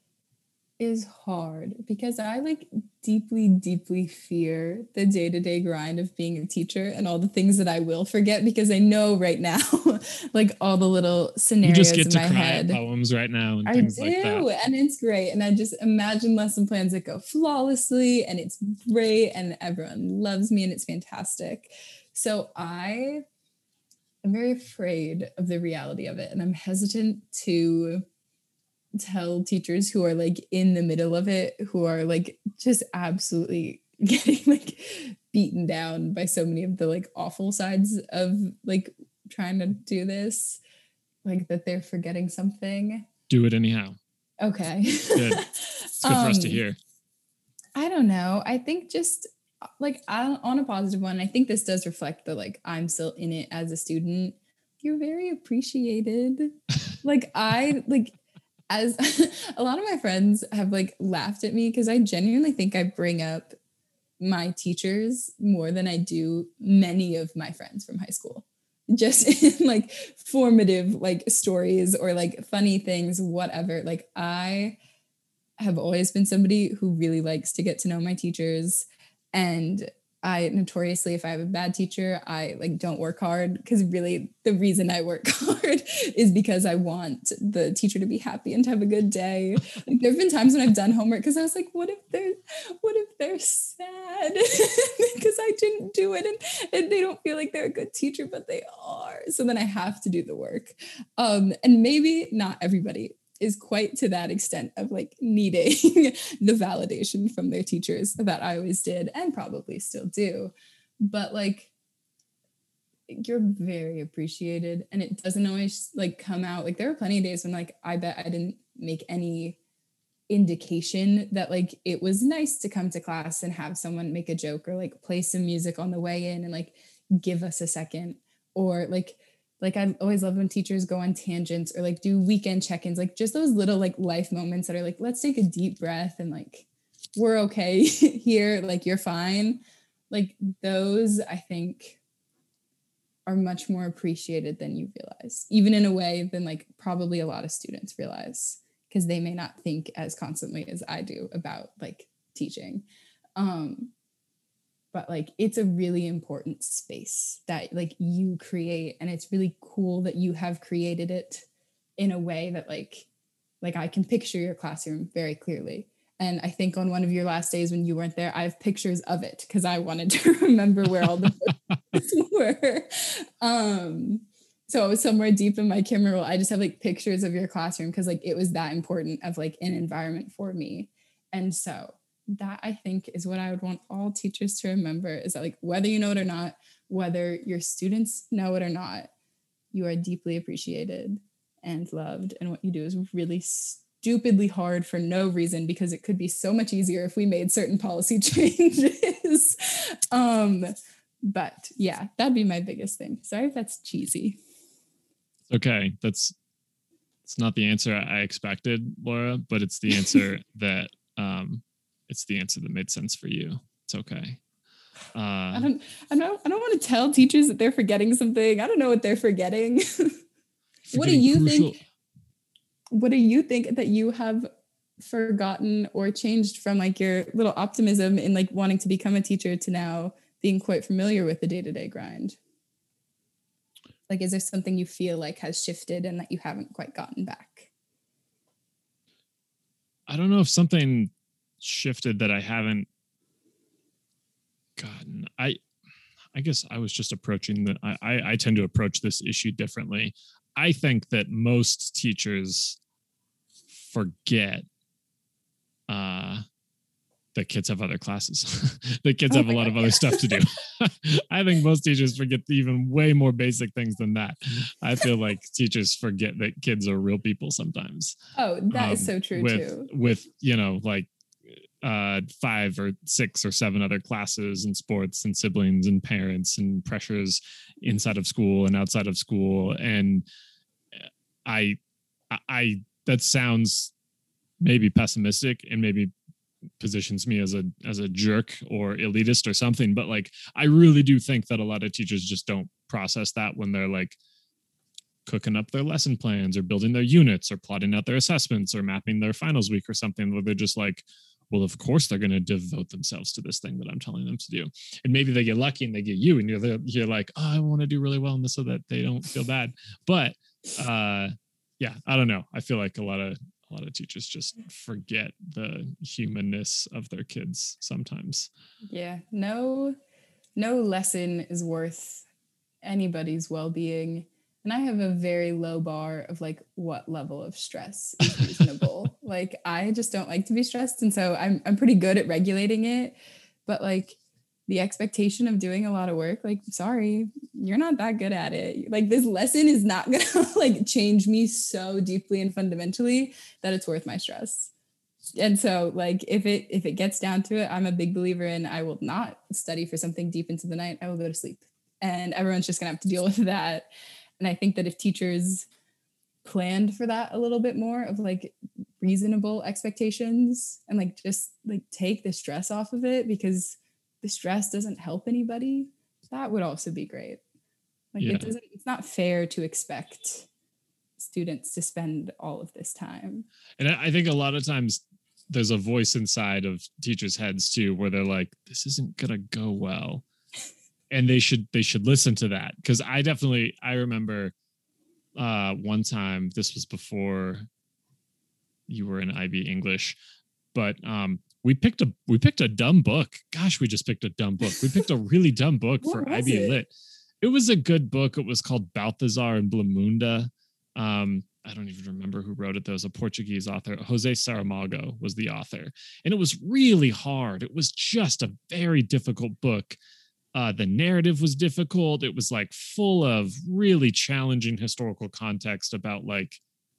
is hard because I like deeply, deeply fear the day-to-day grind of being a teacher and all the things that I will forget because I know right now, like all the little scenarios you just get in to my cry head. At poems right now and I things do, like that. And it's great. And I just imagine lesson plans that go flawlessly and it's great and everyone loves me and it's fantastic. So I am very afraid of the reality of it and I'm hesitant to tell teachers who are like in the middle of it, who are like just absolutely getting like beaten down by so many of the like awful sides of like trying to do this, like that they're forgetting something. Do it anyhow. Okay. Good. It's good um, for us to hear. I don't know. I think just like I, on a positive one, I think this does reflect that like I'm still in it as a student. You're very appreciated. Like I like As a lot of my friends have like laughed at me because I genuinely think I bring up my teachers more than I do many of my friends from high school. just in like formative like stories or like funny things, whatever. Like I have always been somebody who really likes to get to know my teachers. And I notoriously, if I have a bad teacher, I like don't work hard, because really the reason I work hard is because I want the teacher to be happy and to have a good day. Like there have been times when I've done homework because I was like, what if they're, what if they're sad because I didn't do it, and, and they don't feel like they're a good teacher, but they are. So then I have to do the work. Um, and maybe not everybody is quite to that extent of like needing the validation from their teachers that I always did and probably still do. But like, you're very appreciated, and it doesn't always like come out. Like there are plenty of days when like, I bet I didn't make any indication that like it was nice to come to class and have someone make a joke or like play some music on the way in and like give us a second, or like Like I always love when teachers go on tangents or like do weekend check-ins, like just those little like life moments that are like, let's take a deep breath and like, we're okay here. Like you're fine. Like those, I think, are much more appreciated than you realize, even in a way than like probably a lot of students realize, because they may not think as constantly as I do about like teaching. Um, But like, it's a really important space that like you create. And it's really cool that you have created it in a way that like, like I can picture your classroom very clearly. And I think on one of your last days when you weren't there, I have pictures of it because I wanted to remember where all the books were. Um, so it was somewhere deep in my camera roll. I just have like pictures of your classroom because like it was that important of like an environment for me. And so that I think is what I would want all teachers to remember, is that like, whether you know it or not, whether your students know it or not, you are deeply appreciated and loved. And what you do is really stupidly hard for no reason, because it could be so much easier if we made certain policy changes. um, but yeah, that'd be my biggest thing. Sorry if that's cheesy. Okay. That's, it's not the answer I expected, Laura, but it's the answer that, um, it's the answer that made sense for you. It's okay. Uh, I don't, I don't, I don't want to tell teachers that they're forgetting something. I don't know what they're forgetting. What do you crucial. think? What do you think that you have forgotten or changed from like your little optimism in like wanting to become a teacher to now being quite familiar with the day-to-day grind? Like, is there something you feel like has shifted and that you haven't quite gotten back? I don't know if something shifted that I haven't gotten. I I guess I was just approaching the I, I I tend to approach this issue differently. I think that most teachers forget uh that kids have other classes. The kids oh have a lot God, of other yeah. stuff to do. I think most teachers forget even way more basic things than that. I feel like teachers forget that kids are real people sometimes. Oh, that um, is so true with, too. With, you know, like uh five or six or seven other classes and sports and siblings and parents and pressures inside of school and outside of school. And I I that sounds maybe pessimistic and maybe positions me as a as a jerk or elitist or something, but like I really do think that a lot of teachers just don't process that when they're like cooking up their lesson plans or building their units or plotting out their assessments or mapping their finals week or something, where they're just like, well, of course they're going to devote themselves to this thing that I'm telling them to do. And maybe they get lucky and they get you and you're, you're like, oh, I want to do really well in this so that they don't feel bad. But uh, yeah, I don't know. I feel like a lot of a lot of teachers just forget the humanness of their kids sometimes. Yeah, no, no lesson is worth anybody's well-being. And I have a very low bar of like what level of stress is reasonable. Like I just don't like to be stressed. And so I'm I'm pretty good at regulating it. But like the expectation of doing a lot of work, like, sorry, you're not that good at it. Like this lesson is not gonna like change me so deeply and fundamentally that it's worth my stress. And so like if it if it gets down to it, I'm a big believer in I will not study for something deep into the night. I will go to sleep. And everyone's just gonna have to deal with that. And I think that if teachers planned for that a little bit more of like reasonable expectations and like just like take the stress off of it, because the stress doesn't help anybody, that would also be great. Like Yeah. it doesn't, it's not fair to expect students to spend all of this time. And I I think a lot of times there's a voice inside of teachers' heads too, where they're like, this isn't gonna go well. And they should they should listen to that. Cause I definitely I remember uh one time, this was before you were in I B English, but um we picked a we picked a dumb book. Gosh, we just picked a dumb book. We picked a really dumb book for What I was B it? Lit. It was a good book. It was called Balthazar and Blamunda. Um, I don't even remember who wrote it. There was a Portuguese author. Jose Saramago was the author. And it was really hard. It was just a very difficult book. Uh, the narrative was difficult. It was like full of really challenging historical context about like,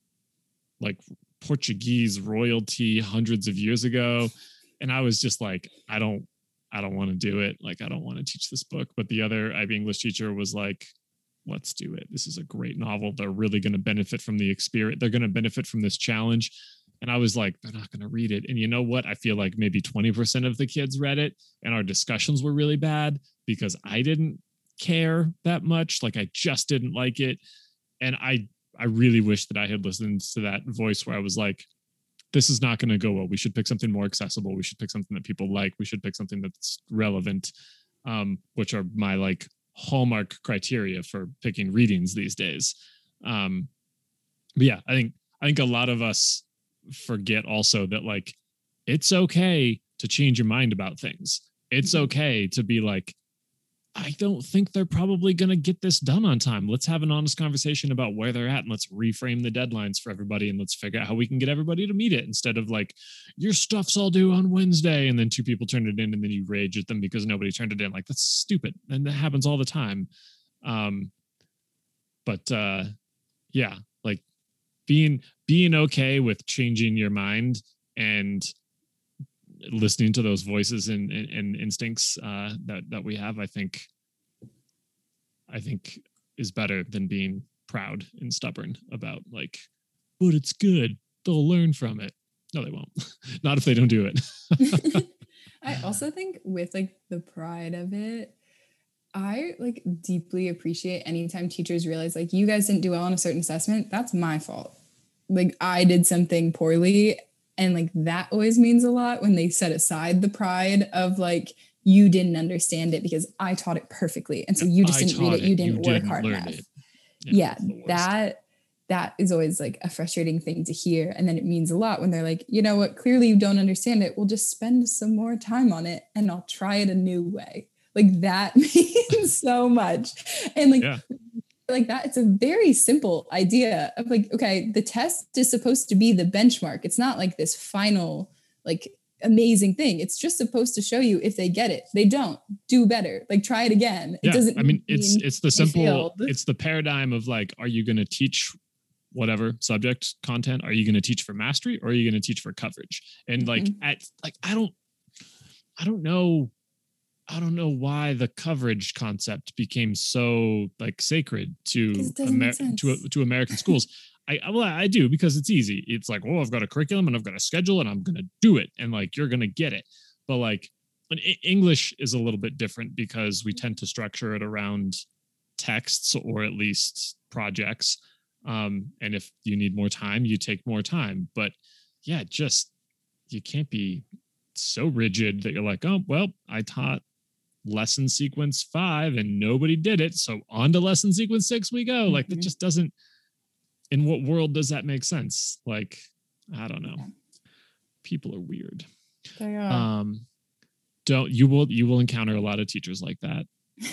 like Portuguese royalty hundreds of years ago. And I was just like, I don't, I don't want to do it. Like, I don't want to teach this book. But the other I B English teacher was like, let's do it. This is a great novel. They're really going to benefit from the experience. They're going to benefit from this challenge. And I was like, they're not going to read it. And you know what? I feel like maybe twenty percent of the kids read it. And our discussions were really bad because I didn't care that much. Like, I just didn't like it. And I, I really wish that I had listened to that voice where I was like, this is not going to go well. We should pick something more accessible. We should pick something that people like. We should pick something that's relevant, um, which are my like hallmark criteria for picking readings these days. Um, but yeah, I think, I think a lot of us forget also that like, it's okay to change your mind about things. It's okay to be like, I don't think they're probably going to get this done on time. Let's have an honest conversation about where they're at and let's reframe the deadlines for everybody and let's figure out how we can get everybody to meet it instead of like, your stuff's all due on Wednesday and then two people turned it in and then you rage at them because nobody turned it in. Like, that's stupid. And that happens all the time. Um, but uh, yeah, like being, being okay with changing your mind and listening to those voices and, and, and instincts uh, that that we have, I think, I think is better than being proud and stubborn about like, but it's good. They'll learn from it. No, they won't. Not if they don't do it. I also think with like the pride of it, I like deeply appreciate anytime teachers realize like, you guys didn't do well on a certain assessment. That's my fault. Like I did something poorly. And like that always means a lot when they set aside the pride of like, you didn't understand it because I taught it perfectly. And so you just I didn't read it. taught You didn't you work didn't hard learn enough. it. Yeah, that's the worst. that that is always like a frustrating thing to hear. And then it means a lot when they're like, you know what, clearly you don't understand it. We'll just spend some more time on it and I'll try it a new way. Like that means so much. And like, Yeah. like that, it's a very simple idea of like, okay, the test is supposed to be the benchmark. It's not like this final, like amazing thing. It's just supposed to show you if they get it. They don't, do better. Like try it again. It Yeah, doesn't I mean, it's it's the they simple, failed. it's the paradigm of like, are you going to teach whatever subject content? Are you going to teach for mastery or are you going to teach for coverage? And like Mhm. at like I don't I don't know I don't know why the coverage concept became so like sacred to 'Cause it doesn't make Amer- to sense. to American schools. I I- well, I do because it's easy. It's like, oh, I've got a curriculum and I've got a schedule and I'm gonna do it, and like you're gonna get it. But like, but E- English is a little bit different because we tend to structure it around texts or at least projects. Um, and if you need more time, you take more time. But yeah, just you can't be so rigid that you're like, oh, well, I taught lesson sequence five and nobody did it, so on to lesson sequence six we go. Like that Mhm. just doesn't, in what world does that make sense? Like, I don't know. Yeah. People are weird. They are. Um don't you will you will encounter a lot of teachers like that.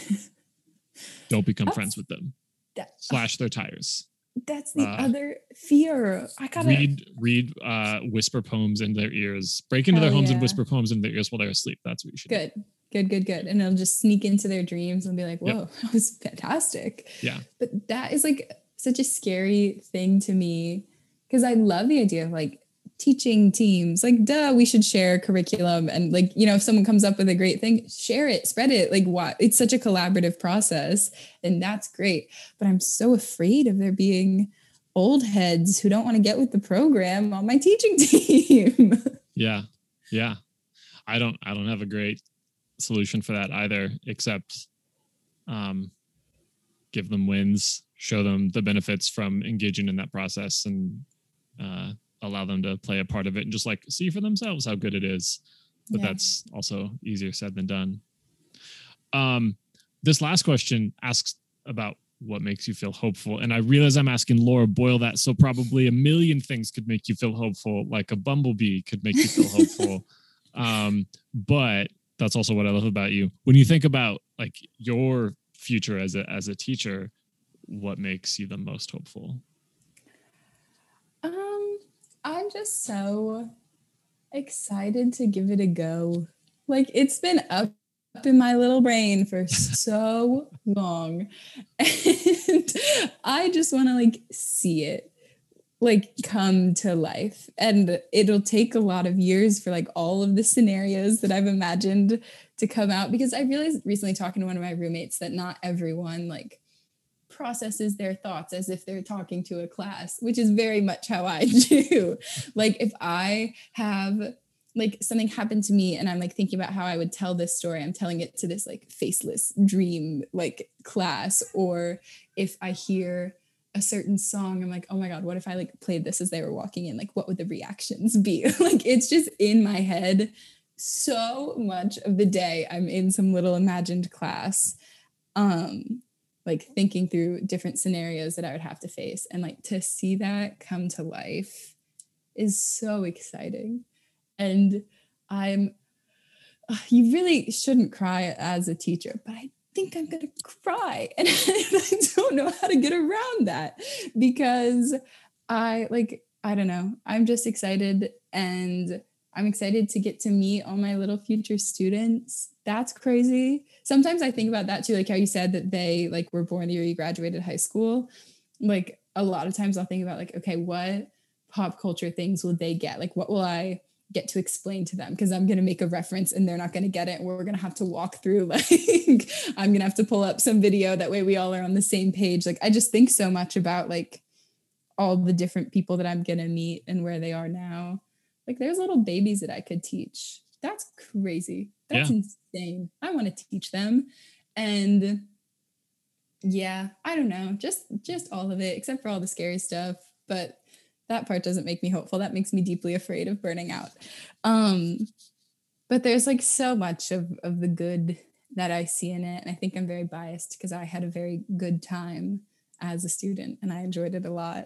Don't become That's- friends with them. that- Slash their tires. That's the uh, other fear. I gotta Read read uh whisper poems in their ears. Break into their Hell homes and yeah. whisper poems in their ears while they're asleep. That's what you should do. good, good, good, good. And it'll just sneak into their dreams and be like, Yep. whoa, that was fantastic. Yeah. But that is like such a scary thing to me because I love the idea of like teaching teams. Like, duh, we should share curriculum. And like, you know, if someone comes up with a great thing, share it, spread it. Like, what? It's such a collaborative process. And that's great. But I'm so afraid of there being old heads who don't want to get with the program on my teaching team. Yeah. Yeah. I don't I don't have a great solution for that either, except um give them wins, show them the benefits from engaging in that process, and uh, allow them to play a part of it and just like see for themselves how good it is. But yeah. That's also easier said than done. Um, this last question asks about what makes you feel hopeful. And I realize I'm asking Laura Boyle that, so probably a million things could make you feel hopeful, like a bumblebee could make you feel hopeful. Um, but that's also what I love about you. When you think about like your future as a as a teacher, what makes you the most hopeful? Um, I'm just so excited to give it a go. Like, it's been up up in my little brain for so long, and I just want to like see it like come to life. And it'll take a lot of years for like all of the scenarios that I've imagined to come out, because I realized recently talking to one of my roommates that not everyone like processes their thoughts as if they're talking to a class, which is very much how I do. Like, if I have like something happened to me and I'm like thinking about how I would tell this story, I'm telling it to this like faceless dream like class. Or if I hear a certain song, I'm like, oh my God, what if I like played this as they were walking in? Like, what would the reactions be? Like, it's just in my head so much of the day. I'm in some little imagined class, um, like thinking through different scenarios that I would have to face. And like to see that come to life is so exciting. And I'm, uh, you really shouldn't cry as a teacher, but I think I'm going to cry. And I don't know how to get around that, because I like, I don't know, I'm just excited, and I'm excited to get to meet all my little future students. That's crazy. Sometimes I think about that too, like how you said that they like were born the year you graduated high school. Like a lot of times I'll think about like, okay, what pop culture things will they get? Like, what will I get to explain to them? Because I'm going to make a reference and they're not going to get it. And we're going to have to walk through, like, I'm going to have to pull up some video. That way we all are on the same page. Like, I just think so much about like all the different people that I'm going to meet and where they are now. Like, there's little babies that I could teach. That's crazy. That's yeah. insane. I want to teach them. And yeah, I don't know, just, just all of it, except for all the scary stuff. But that part doesn't make me hopeful. That makes me deeply afraid of burning out. Um, but there's like so much of, of the good that I see in it. And I think I'm very biased because I had a very good time as a student and I enjoyed it a lot.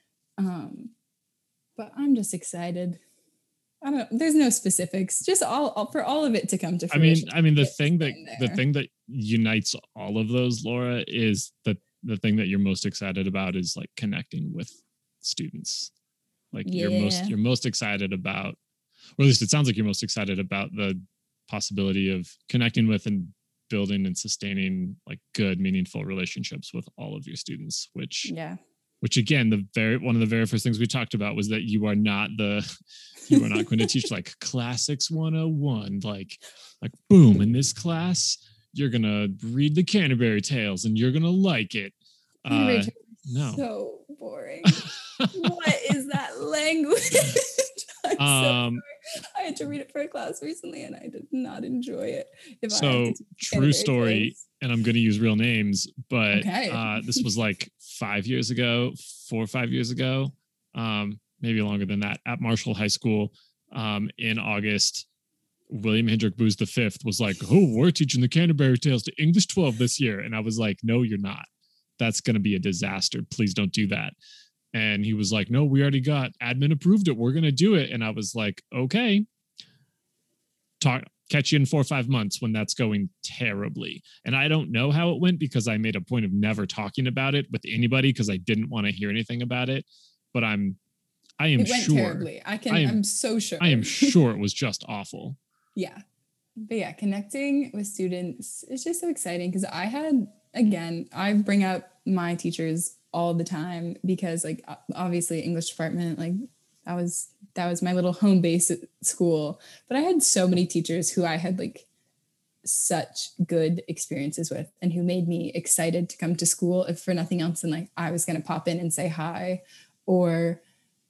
Um, but I'm just excited. I don't, there's no specifics, just all, all for all of it to come to fruition. I mean, I mean, the thing that, the thing that unites all of those, Laura, is that the thing that you're most excited about is like connecting with students. Like yeah. you're most you're most excited about, or at least it sounds like you're most excited about the possibility of connecting with and building and sustaining like good, meaningful relationships with all of your students, which yeah which again, the very one of the very first things we talked about was that you are not the you are not going to teach like classics one oh one, like like boom, in this class you're gonna read the Canterbury Tales and you're gonna like it. Uh, no, so boring. What is that language? I'm um, so I had to read it for a class recently and I did not enjoy it. If so I true story, tales. And I'm going to use real names, but okay. uh, this was like five years ago, four or five years ago, um, maybe longer than that, at Marshall High School um, in August. William Hendrick Booth the fifth was like, oh, we're teaching the Canterbury Tales to English twelve this year. And I was like, no, you're not. That's going to be a disaster. Please don't do that. And he was like, no, we already got admin approved it. We're going to do it. And I was like, okay, talk, catch you in four or five months when that's going terribly. And I don't know how it went because I made a point of never talking about it with anybody because I didn't want to hear anything about it. But I'm, I am it went sure. terribly. I can, I am, I'm so sure. I am sure it was just awful. Yeah. But yeah, connecting with students is just so exciting because I had, again, I bring up my teachers all the time because like obviously English department, like that was that was my little home base at school, but I had so many teachers who I had like such good experiences with and who made me excited to come to school if for nothing else than like I was going to pop in and say hi, or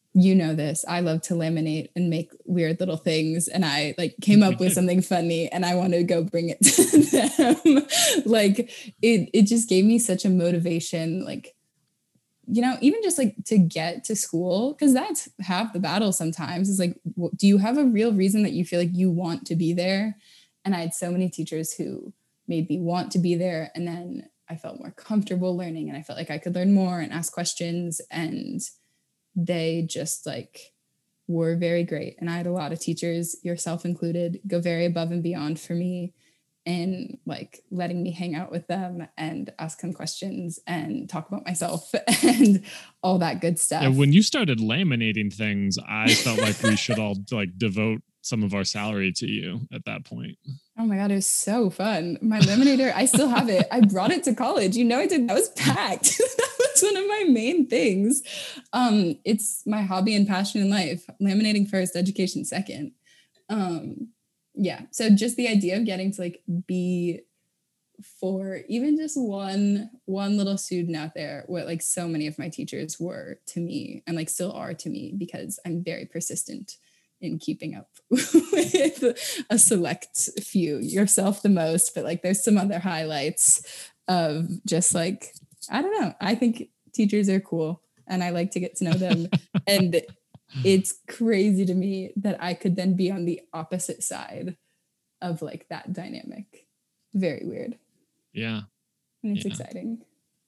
you know this, I love to laminate and make weird little things. And I like came up with something funny and I wanted to go bring it to them. Like it, it just gave me such a motivation, like, you know, even just like to get to school, because that's half the battle sometimes is like, do you have a real reason that you feel like you want to be there? And I had so many teachers who made me want to be there. And then I felt more comfortable learning and I felt like I could learn more and ask questions, and they just like were very great. And I had a lot of teachers, yourself included, go very above and beyond for me in like letting me hang out with them and ask them questions and talk about myself and all that good stuff. Yeah, when you started laminating things, I felt like we should all like devote some of our salary to you at that point. Oh my God, it was so fun. My laminator, I still have it. I brought it to college. You know, I did. That was packed. That was one of my main things. Um, it's my hobby and passion in life. Laminating first, education second. Um, yeah. So just the idea of getting to like be for even just one, one little student out there, what like so many of my teachers were to me and like still are to me, because I'm very persistent in keeping up with a select few, yourself the most, but like there's some other highlights of just like, I don't know. I think teachers are cool and I like to get to know them. And it's crazy to me that I could then be on the opposite side of like that dynamic. Very weird. Yeah. And it's yeah. exciting.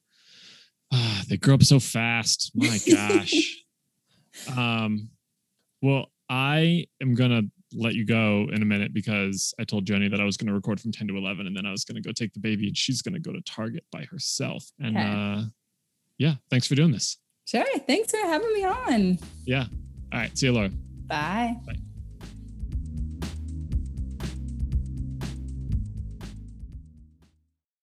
Ah, they grow up so fast. My gosh. um, well, I am going to let you go in a minute because I told Jenny that I was going to record from ten to eleven and then I was going to go take the baby and she's going to go to Target by herself. And okay. uh, yeah, thanks for doing this. Sure. Thanks for having me on. Yeah. All right. See you, Laura. Bye. Bye.